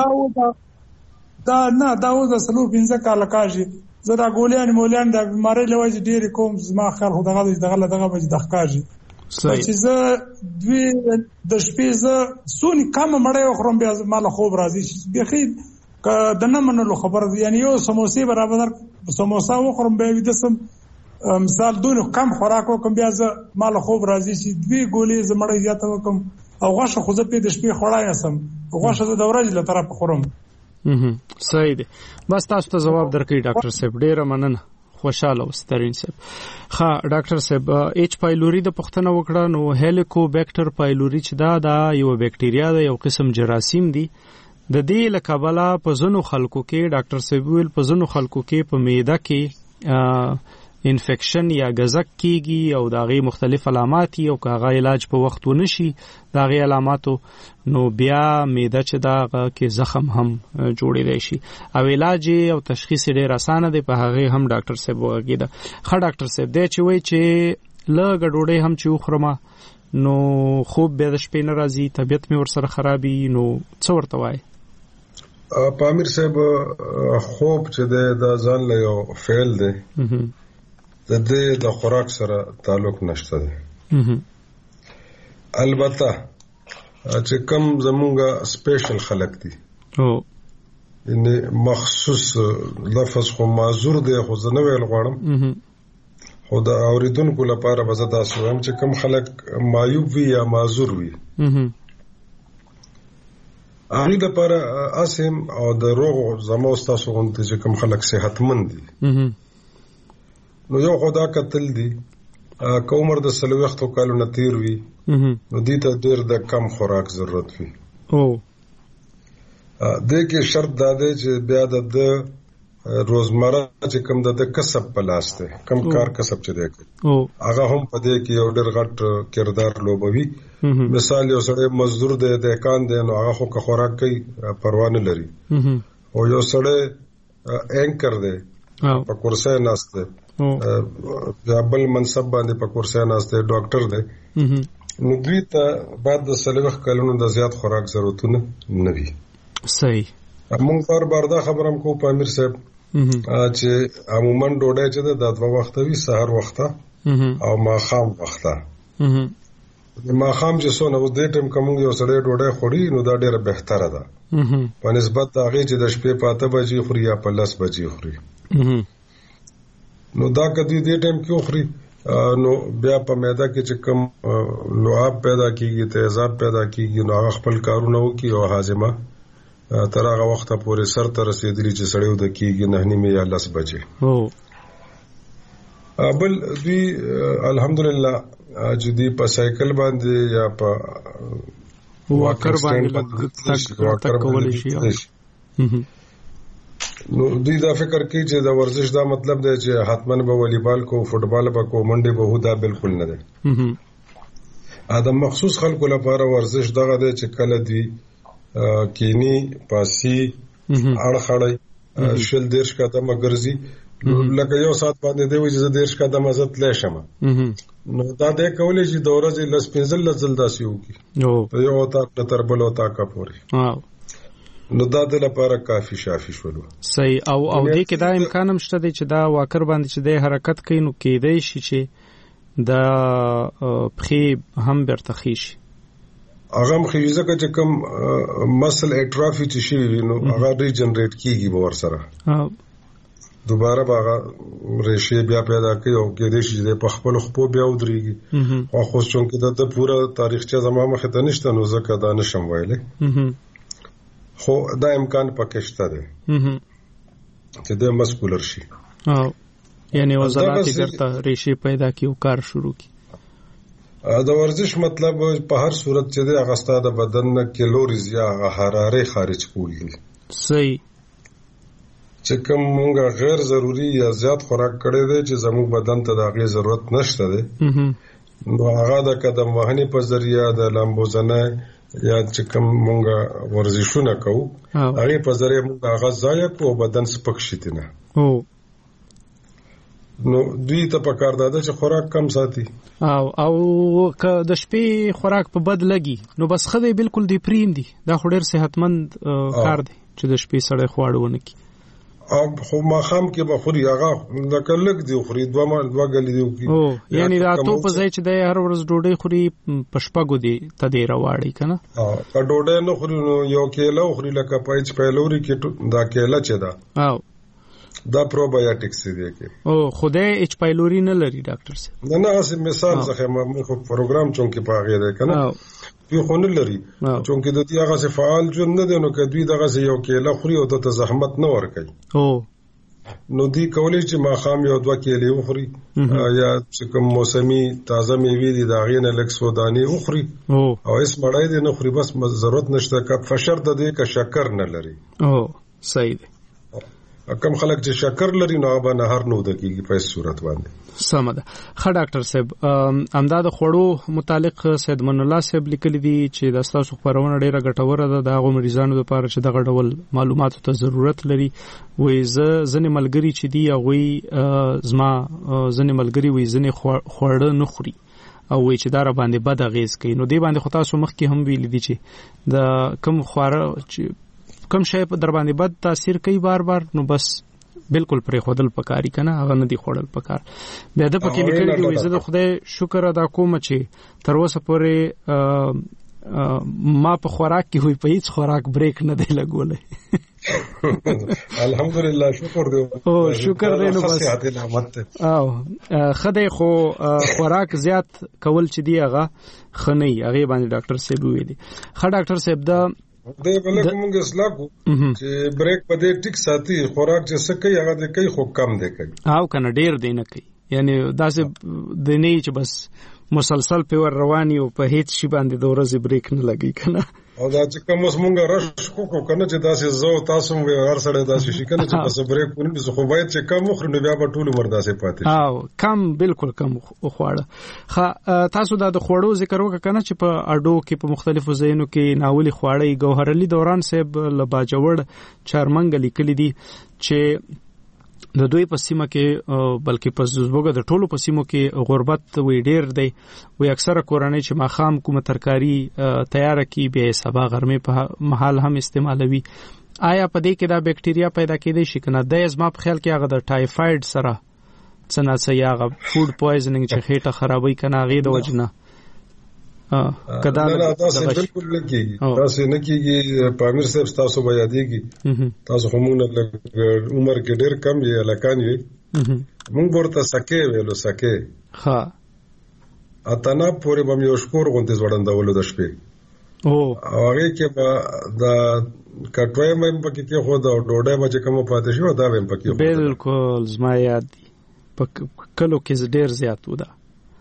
دا نه دا و د سلو پنځه کال کاږي. زه دا ګولیان مولان د بیماری لوځي ډیر کوم زما خیال خو دغه دغه دغه بج دخکاږي. صحیح. چې زه دوی د شپې زه سونی کم مړې خورم بیا مال خوب راځي بخي د نه منلو خبر یعنی یو سموسې برابر سموسا وخورم به د سم مثال دونه کم خوراک وکم بیا زه مال خوب راځي چې دوی ګولې زمړې زیاته وکم او غوښه خو زه په د شپې خوړای سم غوښه د ورځې له طرف خورم. هم صحیح دی. بس تاسو ته جواب درکړي ډاکټر صاحب. ډیره مننه. خوشاله وسترین صاحب. ها ډاکټر صاحب ایچ پایلوري د پښتنه وکړه نو هیلیکوبیکټر پایلوري چې دا دا یو بکټیریا ده یو قسم جراثیم دی. د دې لکبلا په زنو خلکو کې ډاکټر صاحب ویل په زنو خلکو کې په معده کې انفیکشن یا غزک کیږي او داغه مختلف علامات او کاغه علاج په وخت ونشي داغه علاماتو نو بیا معده چې داغه کې زخم هم جوړېدای شي او علاج او تشخیص ډېر اسانه دی په هغه هم ډاکټر صاحب وګیدا خا ډاکټر صاحب دی چې وایي چې لږ ډوډۍ هم چې وخورم نو خوب به د شپې نه راځي طبيعت مې ورسره خرابي نو څه ورته وایي پامیر صاحب خوب چې د ځان له یو فعل دی د دې د خوراک سره تعلق نشته دی البته چې کوم زمونږه سپیشل خلق دي او ان مخصوص لفظ خو معذور دی خو زه نه ویل غواړم خو د اوریدونکو لپاره به زه داسې وایم چې کوم خلک معیوب وي یا معذور وي هغوی لپاره اسیم او د روغ زما ستاسو غوندې چې کوم خلک صحتمند دي نو یو خو دا کتل دي که عمر د څلوېښتو کالو نه تیر وي نو دې ته ډېر د کم خوراک ضرورت وي دې کې شرط دا دی چې بیا د روزمره چې کوم د کسب په لاس دی کم کار کسب چې دی هغه هم په دې کې یو ډېر غټ کردار لوبوي مثال یو سړی مزدور دی دهقان دی نو هغه خو که خوراک کوي پروا نه لري او یو سړی اینکر دی په کرسۍ ناست دی یا بل منصب باندې په کرسۍ ناست دی ډاکټر دی نو دوی ته بعد د څلوېښت کلونو د زیات خوراک ضرورتونه نه وي صحیح موږ بار بار دا خبره هم کوو پامیر صاحب چې عموما ډوډۍ چې ده دا دوه وخته وي سهار وخته او ماښام وخته ماښام چې څونه اوس دې ټایم که موږ یو سړی ډوډۍ خوري نو دا ډېره بهتره ده په نسبت د هغې چې د شپې په اته بجې خوري یا په لس بجې خوري نو دا که دوی دې ټایم کې وخوري نو بیا په معده کې چې کوم لعاب پیدا کېږي تیزاب پیدا کېږي نو هغه خپل کارونه وکړي او هاضمه تر هغه وخته پورې سر ته رسېدلي چې سړی وده کېږي نهه نیمې یا لس بجې بل دوی الحمدلله چې دوی په سایکل باندې یا په واکر باندې کولی شي نو دوی دا فکر کوي چې د ورزش دا مطلب دی چې حتماً به والیبال کو فوټبال به کو منډې به هو دا بالکل نه دی د مخصوص خلکو لپاره ورزش دغه دی چې کله دوی کینی پاسی اړخړی شل دیرش قدمه ګرځي لکه یو ساعت باندې دی وي چې زه دیرش قدمه زه تلی شم نو دا دی کولی چې د ورځې لس پنځلس ځل داسې وکړي یو اتاق نه تر بل اتاقه پورې نو دا د لپاره کافي شافي شولو صحیح او او دې کې دا امکان هم شته دی چې دا واکر باندې چې دی حرکت کوي نو کېدای شي چې دا پخې هم برته خي شي هغه هم خي ځکه چې کوم مسل اټرافي چې شي نو هغه ریجنریټ کیږي به ورسره دوباره به هغه ریشې بیا پیدا کوي او کېدای شي چې په خپلو خپو بیا ودرېږي خو خو چونکې د پوره تاریخچه زما مخې ته نشته نو ځکه دا نشم ویلی خو دا امکان پکې شته دی چې د مسکولر شي یعنی عضلات درته ریشې پیدا کی او کار شروع کی دا ورزش مطلب په هر صورت چې د هغه ستاسو د بدن نه کیلوریز یا حراره خارج کول دي صحیح چې کوم موږ غیر ضروری یا زیات خوراک کړی دی چې زموږ بدن ته د هغې ضرورت نشته دی نو هغه د قدم وهنې په ذریعه د لامبوزنۍ یا چې کوم مونږ ورزشونه کوو هغې په ذریعه مونږ هغه ضایع کوو بدن سپک شي ترې نه نو دوی ته پکار ده چې خوراک کم ساتي او او که د شپې خوراک په بد لګي نو بس ښه دی بالکل دی پریم دی دا خو ډېر صحتمند کار دی چې د شپې سړی خواړه ونه کړي او خو ماښام کې به خوري هغه لکه لږ دی خوري دوه دوه ګلې دی وکړي یعنی د اتو په ځای چې دی هر ورځ ډوډۍ خوري په شپږو دی ته دی راواړي که نه که ډوډۍ نه خوري نو یو کیله وخوري لکه په ایچ پیلوري کې دا کیله چې ده او دا پروبایوټکس دی کې او خدای ایچ پایلوري نه لري ډاکټر صاحب نه نه اسی مثال څخه مې خو پروګرام چونکې پاغې دی که نه دوی خو نه لري چونکې د دې هغسې فعال ژوند نه دی نو که دوی دغسې یو کیله خوري او دته زحمت نه ورکوي نو دوی کولی چې ماښام یو دوه کیلې وخوري یا چې کوم موسمي تازه میوې دي د هغې نه لږ څو دانې وخوري او هېڅ مړی دی نه خوري بس ضرورت نشته که فشر د دې که شکر نه لري صحیح دی کم خلک چې شکر لري نو هغه نه هر نو د کیږي په صورت باندې سم ده. ښه ډاکټر صاحب امداد خوړو متعلق سید من الله صاحب لیکلي دي چې د تاسو خبرونه ډیره ګټوره ده د هغه مریضانو لپاره چې دغه ډول معلوماتو ته ضرورت لري. وې ز ځنې ملګری چې دی هغه زما ځنې ملګری وې ځنې خوړه نه خوري او وې چې دا را باندې بد اغیز کوي. نو دی باندې خو تاسو مخکې هم ویل دي چې د کم خواره چې کم شی په در باندې بد تاثیر کوي بار بار نو بس بالکل پرې خودل پکاري کنه هغه نه دی خورل پکار. بیا د پکې لیکل دی وې زه د خدای شکر ادا کوم چې تر اوسه پورې ما په خوراک کې وې په هیڅ خوراک بریک نه دی لګولې. الحمدلله شکر دی. او شکر دی نو بس او خدای خو خوراک زیات کول چې دی هغه خنۍ هغه باندې ډاکټر صاحب ویلي. ښه ډاکټر صاحب دا د بل کومه اصلاح کو چې بریک په دې ټیک ساتي خوراک چې څه کوي هغه د کوي خو کم دی کوي او کنه ډیر دی نه کوي یعنی داسې د نه چې بس مسلسل په رواني او په هیڅ شی باندې د ورځې بریک نه لګي کنه او دا چې کوم مونږه رش کو کو کنه چې داسې زو تاسو وی هر سړی داسې شي کنه چې بس بریک ونی زه خو باید چې کم خور نو بیا په ټولو مرداسه پاتې او کم بالکل کم خواړه. خا تاسو دا د خوړو ذکر وکړه کنه چې په اډو کې په مختلفو ځایونو کې ناولي خواړه ګوهر علي دوران صاحب لباجوړ چارمنګ لیکلي دي چې د دوی په سیمه کې بلکې په زوګه د ټولو په سیمو کې غربت وی ډیر دی وی اکثره کورنۍ چې ماخام کومه ترکاری تیار کی به سبا غرمه په محل هم استعمالوي. آیا په دې کې دا بکټریا پیدا کېدای شي کنه د ازما په خیال کې هغه د ټایفاید سره څنګه سي هغه فود پویزنینګ چې خېټه خرابوي کنه هغه د وجنه کدا نه تاسو بالکل نه کیږي تاسو نه کیږي پامیر صاحب تاسو بیا دیږي تاسو همونه عمر کې ډېر کم یې لکان یې مونږ ورته سکه ویلو سکه ها اتنا پورې بم یو شکور غونډه زوړندولو د شپې او هغه کې به دا کټوي مې پکې کې خو دا ډوډۍ مې کوم پاتې شو دا مې پکې بالکل زما یاد په کلو کې ډېر زیات و دا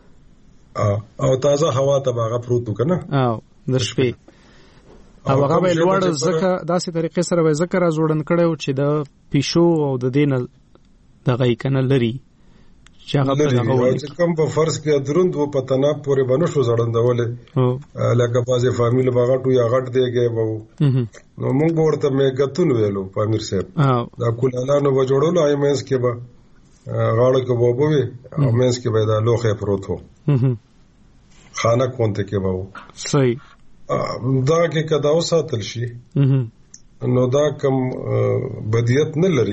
او تازه هوا ته باغه پروت کنه او د شپې او هغه به لوړ زکه داسې طریقې سره به ذکر ازوړن کړو چې د پیشو او د دین د غي کنه لري چې هغه په هغه وایي کوم په فرض کې دروند و پتنا پورې بنو شو زړندولې لکه بازه فامیل باغه ټو یا غټ دیږي وو نو موږ ورته مې غتون ویلو پامیر صاحب دا کولانو و جوړولو ایمنس کې به غاړه کې وبوي او مېنس کې به دا لوخه پروت وو خانه کونته کې وو صحیح دا کې کدا وساتل شي نو دا کم بدیت نه لري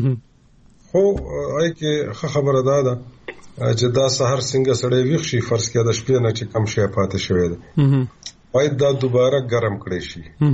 خو آی کې خبره ده دا چې دا سحر څنګه سړی ویښ شي فرض کې د شپې نه چې کم شي پاتې شوی ده باید دا دوباره ګرم کړی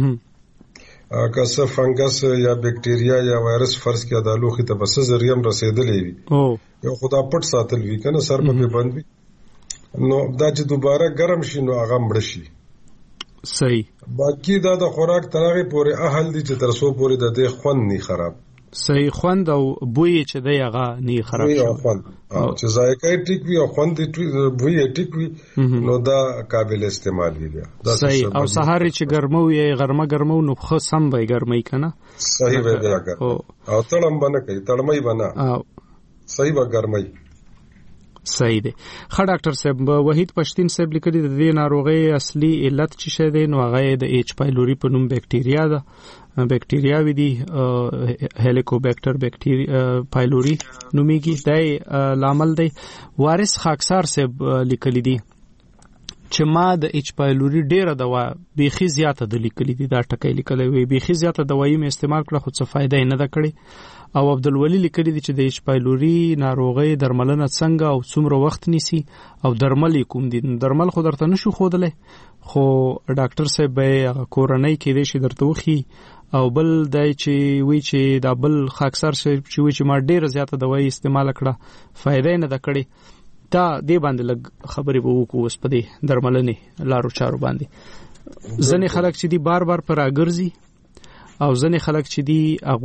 شي که څه فنګس یا بکټریا یا وایرس فرض کې د لوخي ته بس زریم رسیدلې وي یو خدا پټ ساتل وی کنه سر په باندې نو دا چې دوباره ګرم شي نو هغه مړ شي صحیح. باقی دا د خوراک ترغه پورې اهل دي چې تر څو پورې د دې خوند نه خراب صحیح خوند او بوی چې دی هغه نه خراب شي او چې ذایقه ټیک وي او خوند بوی ټیک وي نو دا قابل استعمال وي دا صحیح. او سحر چې ګرمو یې غرمه ګرمو نو خو سم به ګرمي کنه صحیح به بیا او تړم باندې کوي تړمای بنا او صحیح به ګرمي صحیح دی. ښه ډاکټر صاحب وحید پښتين صاحب لیکلي د دې ناروغي اصلي علت چې شه دی نو هغه د ایچ پایلوري په نوم بکټریا ده بکټریا وی دي هلیکوبیکټر بکټریا پایلوري نوميږي دای لامل دی. وارث خاکسار صاحب لیکلي دي چې ما د ایچ پایلوري ډیره دوا بيخي زیاته د لیکلي دي دا ټکي لیکلي وي بيخي زیاته دوايي مې استعمال کړه خو څه فائدہ نه ده کړې او عبدالولی لیکلي دي چې د ایچ پایلوري ناروغي درملنه څنګه او څومره وخت نیسي او درمل کوم دي درمل خو درته نشو خودلې خو ډاکټر صاحب به کورنۍ کې دې شي درته وخی او بل دای چې وی چې دا بل خاکسار شي چې وی چې ما ډیره زیاته دوايي استعمال کړه فائدہ نه ده کړې دا دې باندې لګ خبرې به وکړو اوس په دې درملنې لارو چارو باندې. ځنې خلک چې دی بار بار پر اګرځي او ځنې خلک چې دی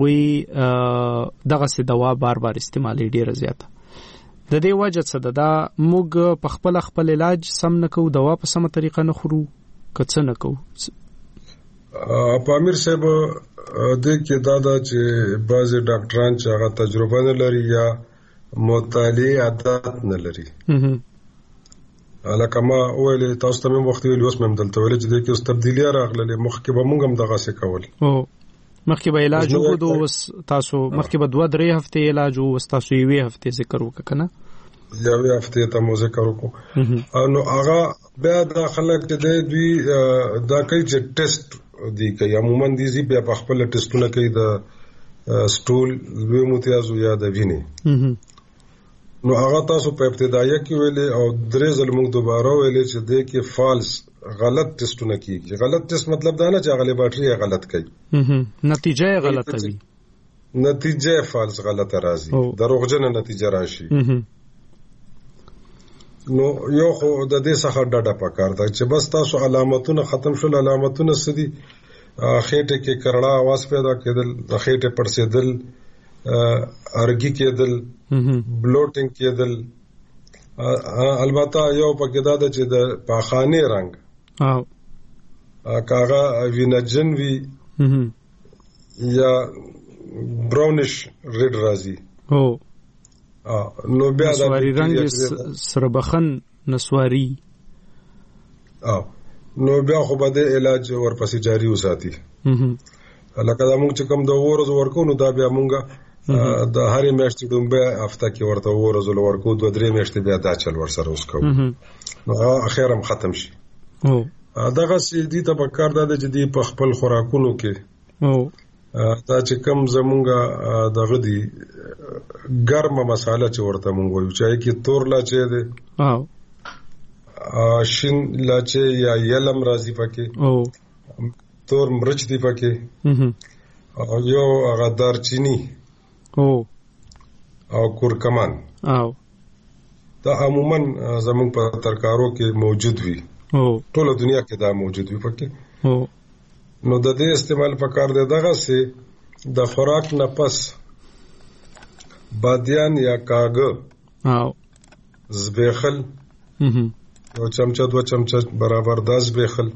هغه دغه سي دوا بار بار استعمالي ډیره زیاته د دې وجه څه ده دا موږ په خپل خپل علاج سم نه کوو دوا په سمه طریقه نه خورو کڅ نه کوو پامیر صاحب د کې دا دا چې بعض ډاکټران چې هغه تجربه نه لري یا مطالعه عادت نه لري لکه ما ویل تاسو ته مې وخت ویل اوس مې دلته ویل چې د کې اوس تبدیلی راغله مخکې به مونږ هم دغه څه کول او مخکې به علاج وکړو اوس تاسو مخکې به دوه درې هفته علاج او اوس تاسو یوې هفته ذکر وکړه یوې هفته ته مو ذکر وکړو نو هغه بیا د خلک چې دوی دا کوي چې ټیسټ دی کوي عموما دي زی بیا په خپل ټیسټونه کوي د سټول لوی متیازو یا د وینې نو هغه تاسو په ابتدایه کې ویلې او درې ځل موږ دوباره ویلې چې د کې فالس غلط ټیسټونه کیږي غلط ټیسټ مطلب دا نه چې هغه لیبارټري غلط کوي نتیجه غلطه وي نتیجه فالس غلطه راځي دروغجنه نتیجه راشي نو یو خو د دې څخه ډډه پکار ده چې بس تاسو علامتونه ختم شول علامتونه سدي خېټه کې کرړه आवाज پیدا کېدل د خېټه پړسېدل ارګي کېدل بلوټینګ کېدل البته یو پکې دا ده چې د پاخانه رنگ او کاغه وینجن وی یا براونش ریډ راځي او نو بیا د نسواری رنگ سربخن نسواری او نو بیا خو به د علاج ورپسې جاری وساتي لکه دا موږ چې کوم د ورځ ورکو نو دا بیا موږ د هرې میاشتې دومره هفته کې ورته ورځول ورکو دوه درې میاشتې بیا دا چل ورسره اوس کوو نو اخر هم ختم شي دغه سیدی ته پکار دا چې دی په خپل خوراکونو کې دا چې کم زمونږه دغه دی ګرمه مساله چې ورته مونږ وایو چې کې تور لاچې دی او شین لاچې یا یلم راځي پکې او تور مرچ دی پکې او یو هغه دارچینی او او کورکمان او دا عموما زمونږ په ترکارو کې موجود وي او ټول دنیا کې دا موجود وي پکې او نو د دې استعمال پکار دی دغه سي د خوراک نه پس بادیان یا کاغه او زبیخل یو چمچه دو چمچه برابر د زبیخل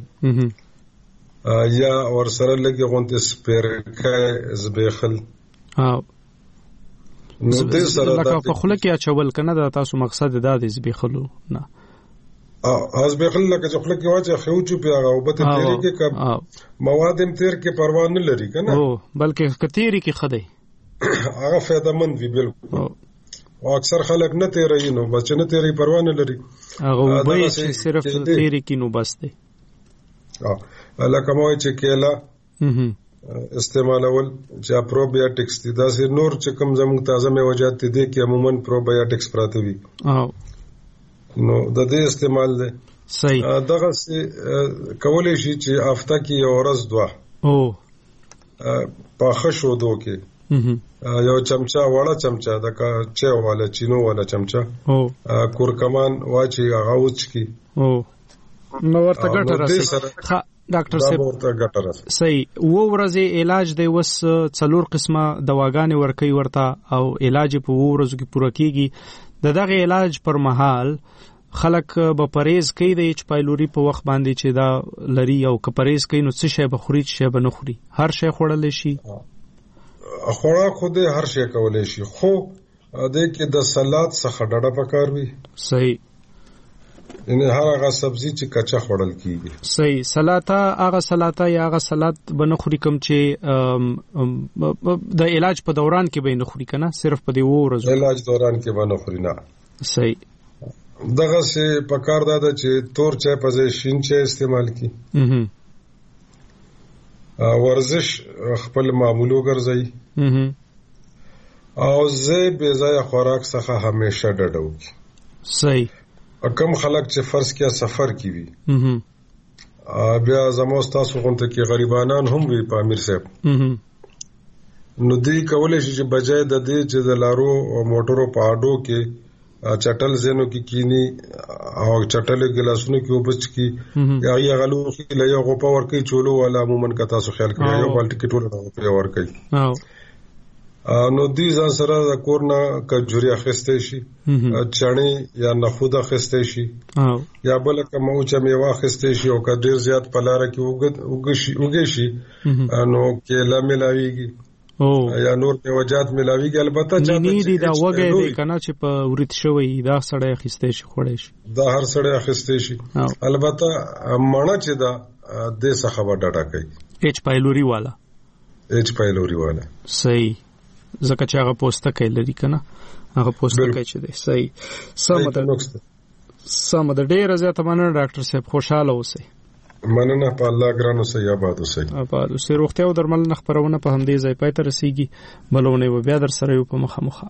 یا ور سره لګي غونته سپیرکای زبیخل او نو دې سره لکه په خله کې اچول کنه دا تاسو مقصد دا دی زبیخلو نه ا از بخل لکه چې خپل کې واچ خو چې په هغه وبته تیری کې کم مواد هم تیر کې پروا نه لري کنه او بلکې کتیری کې خدای هغه فائدہ مند وی بالکل او اکثر خلک نه تیری نو بچ نه تیری پروا نه لري هغه وبای چې صرف تیری کې نو بس دی ا لکه مو چې کېلا استعمالول چې پروبیوټکس دي دا سي نور چې کوم زموږ تازه میوجات دي کې عموما پروبیوټکس پراته وي او نو د دې استعمال دی صحیح دغه څه کولای شي چې هفته کې یو ورځ دوه او په خشو دو کې یو چمچا وړه چمچا د کا چه والا چینو والا چمچا او کورکمان واچي هغه وچ کی او نو ورته ګټه راسي ډاکټر صاحب ورته ګټه راسي صحیح و ورځې علاج دی وس څلور قسمه دواګانې ورکي ورته او علاج په و ورځو کې پوره کیږي د دغه علاج پر مهال خلک به پرهیز کوي د ایچ پایلوري په وخت باندې چې دا لري او که پرهیز کوي نو څه شی به خوري څه شی به نه خوري هر شی خوړل شي خوراک خو دې هر شی کولای شي خو د کې د سلاد څخه ډډه پکار وي صحیح ان هر هغه سبزی چې کچا خوړل کیږي صحیح سلاطه هغه سلاطه یا هغه سلاد به نه خوري کوم چې د علاج په دوران کې به نه خوري کنه صرف په دې ورځو علاج دوران کې به نه خوري نه صحیح دغه سه پکار داده چې تور چای په ځای شین چای استعمال کی ورزش خپل معمولو ګرځي او زه به ځای خوراک څخه همیشه ډډه وکړم صحیح کم خلک چې فرض کیا سفر کی وی بیا زموږ تاسو غونته کې غریبانان هم وی په امیر صاحب نو دی کولای شي چې بجای د دې چې د لارو او موټرو په اډو کې چټل زینو کې کینی او چټل ګلاسونو کې وبچ کی یا یا غلو کې لیا غو پاور کې چولو والا عموما کا تاسو خیال کړئ یو بالټ کې ټول په ور کوي نو دې ځان سره د کورنا کجوري اخیستې شي چڼي یا نخود اخیستې شي یا بل کوم او چې میوه اخیستې شي او کډیر زیات پلاره کې وګ شي وګ شي نو کېلا ملاويږي او یا نور میوجات ملاويږي. البته چې نه دي دا وګه دي کنه چې په ورت شوی دا سړی اخیستې شي خوړې شي دا هر سړی اخیستې شي. البته مڼه چې دا د څه خبر ډاټا کوي ایچ پایلوري والا ایچ پایلوري والا صحیح زکه چې هغه پوسټه کوي لري کنه هغه پوسټه کوي چې دی صحیح سم ده سم ده ډیر زیاته مننه ډاکټر صاحب خوشاله اوسئ. مننه په الله ګرانو سي آباد اوسئ. آباد اوسئ. روغتیا او درملنه خبرونه په همدې ځای پای ته رسیږي بلونه و بیا در سره یو په مخه مخه.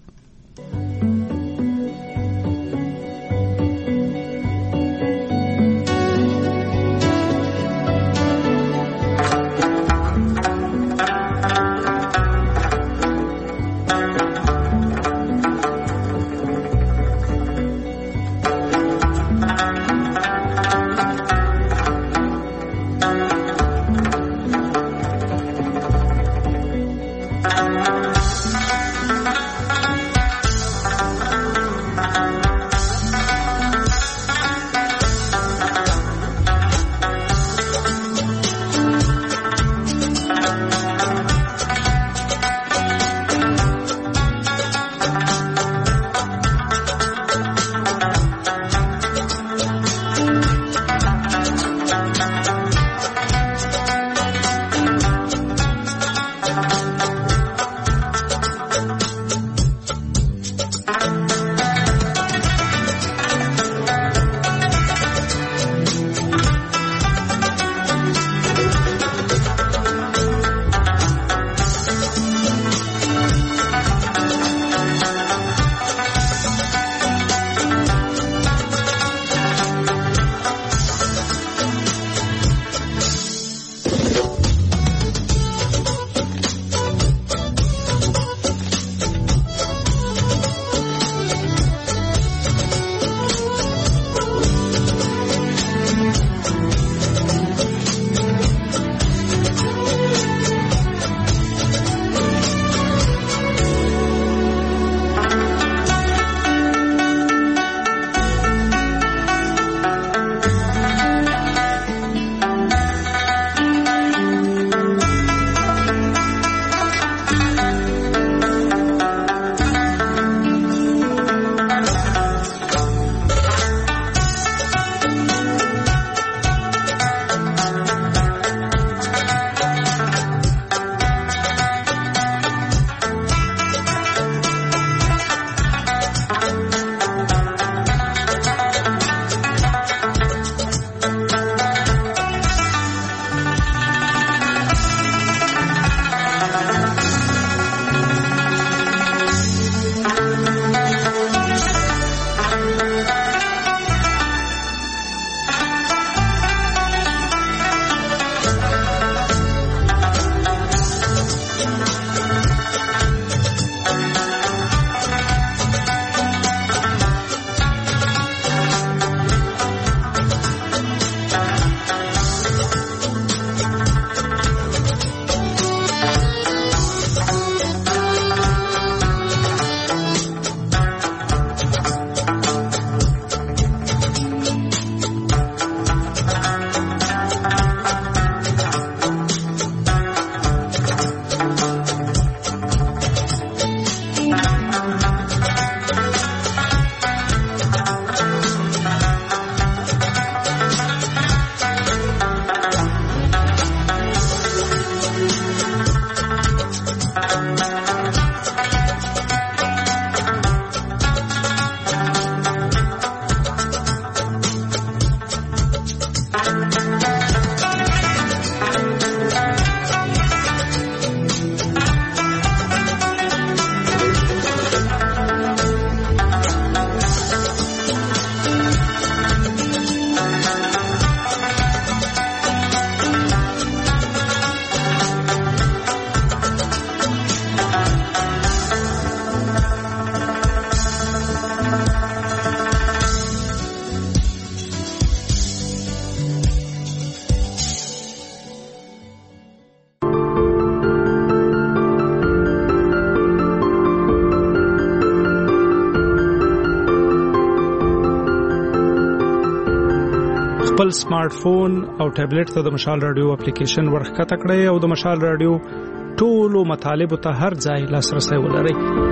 خپل سمارټ فون او ټابلیټ ته د مشال رادیو اپلیکیشن ورخکته کړئ او د مشال رادیو ټولو مطالب ته هر ځای لاسرسي ولرئ.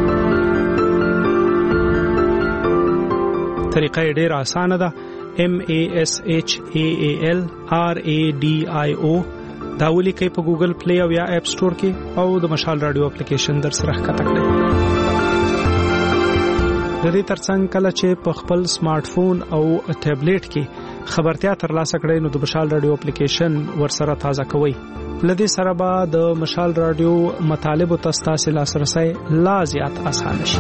طریقه ډېره اسانه ده. M A S H A A L R A D I O دا ولیکئ په ګوګل پلی او یا اپ سٹور کې او د مشال رادیو اپلیکیشن در سره ښکته کړئ. د دې ترڅنګ کله چې په خپل سمارټ فون او ټابلیټ کې خبرتیا ترلاسه کړئ نو د مشال رادیو اپلیکیشن ورسره تازه کوئ. لدې سره به د مشال رادیو مطالب او تاسو لاسرسي لا زیات آسان شي.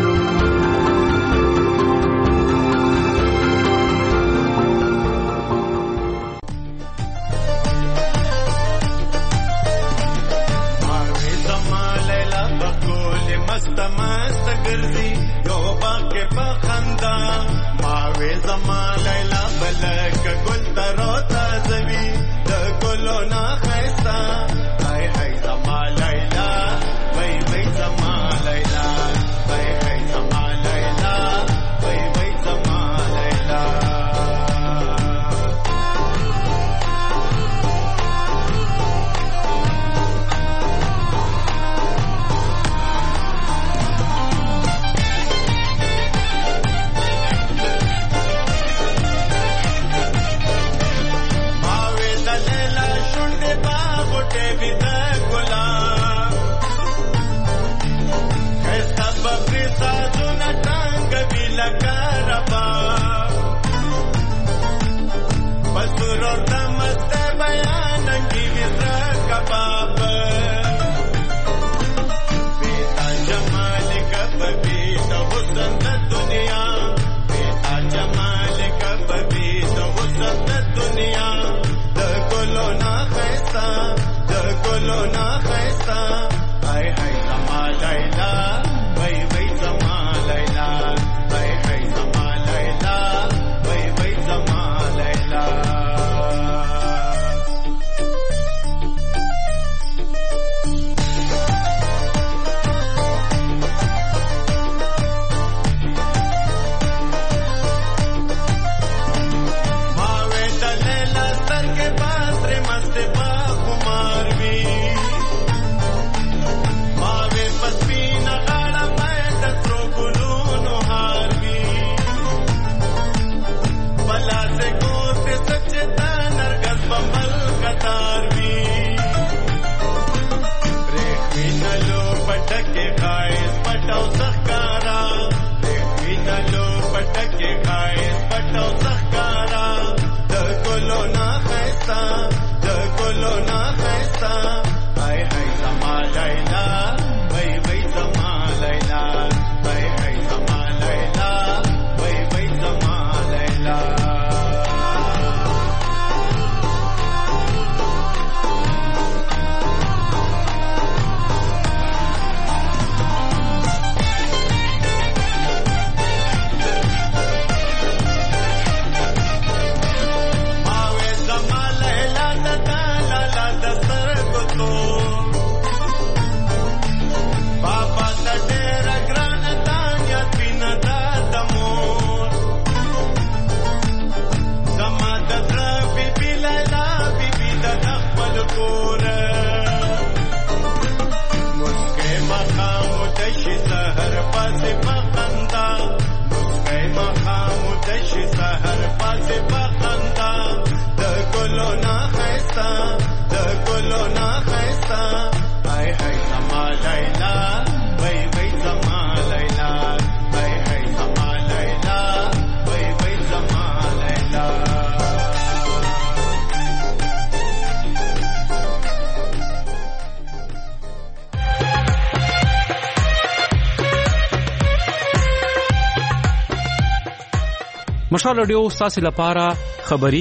مشال رادیو تاسو لپاره خبری،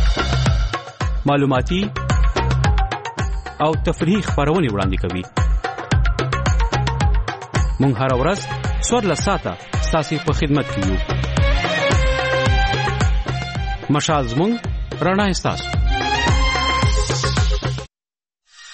معلوماتي او تفریحي خبرونه وړاندې کوي. مونږ هر ورځ څوارلس ساعته تاسو په خدمت کې یو. مشال زموږ رڼا تاسو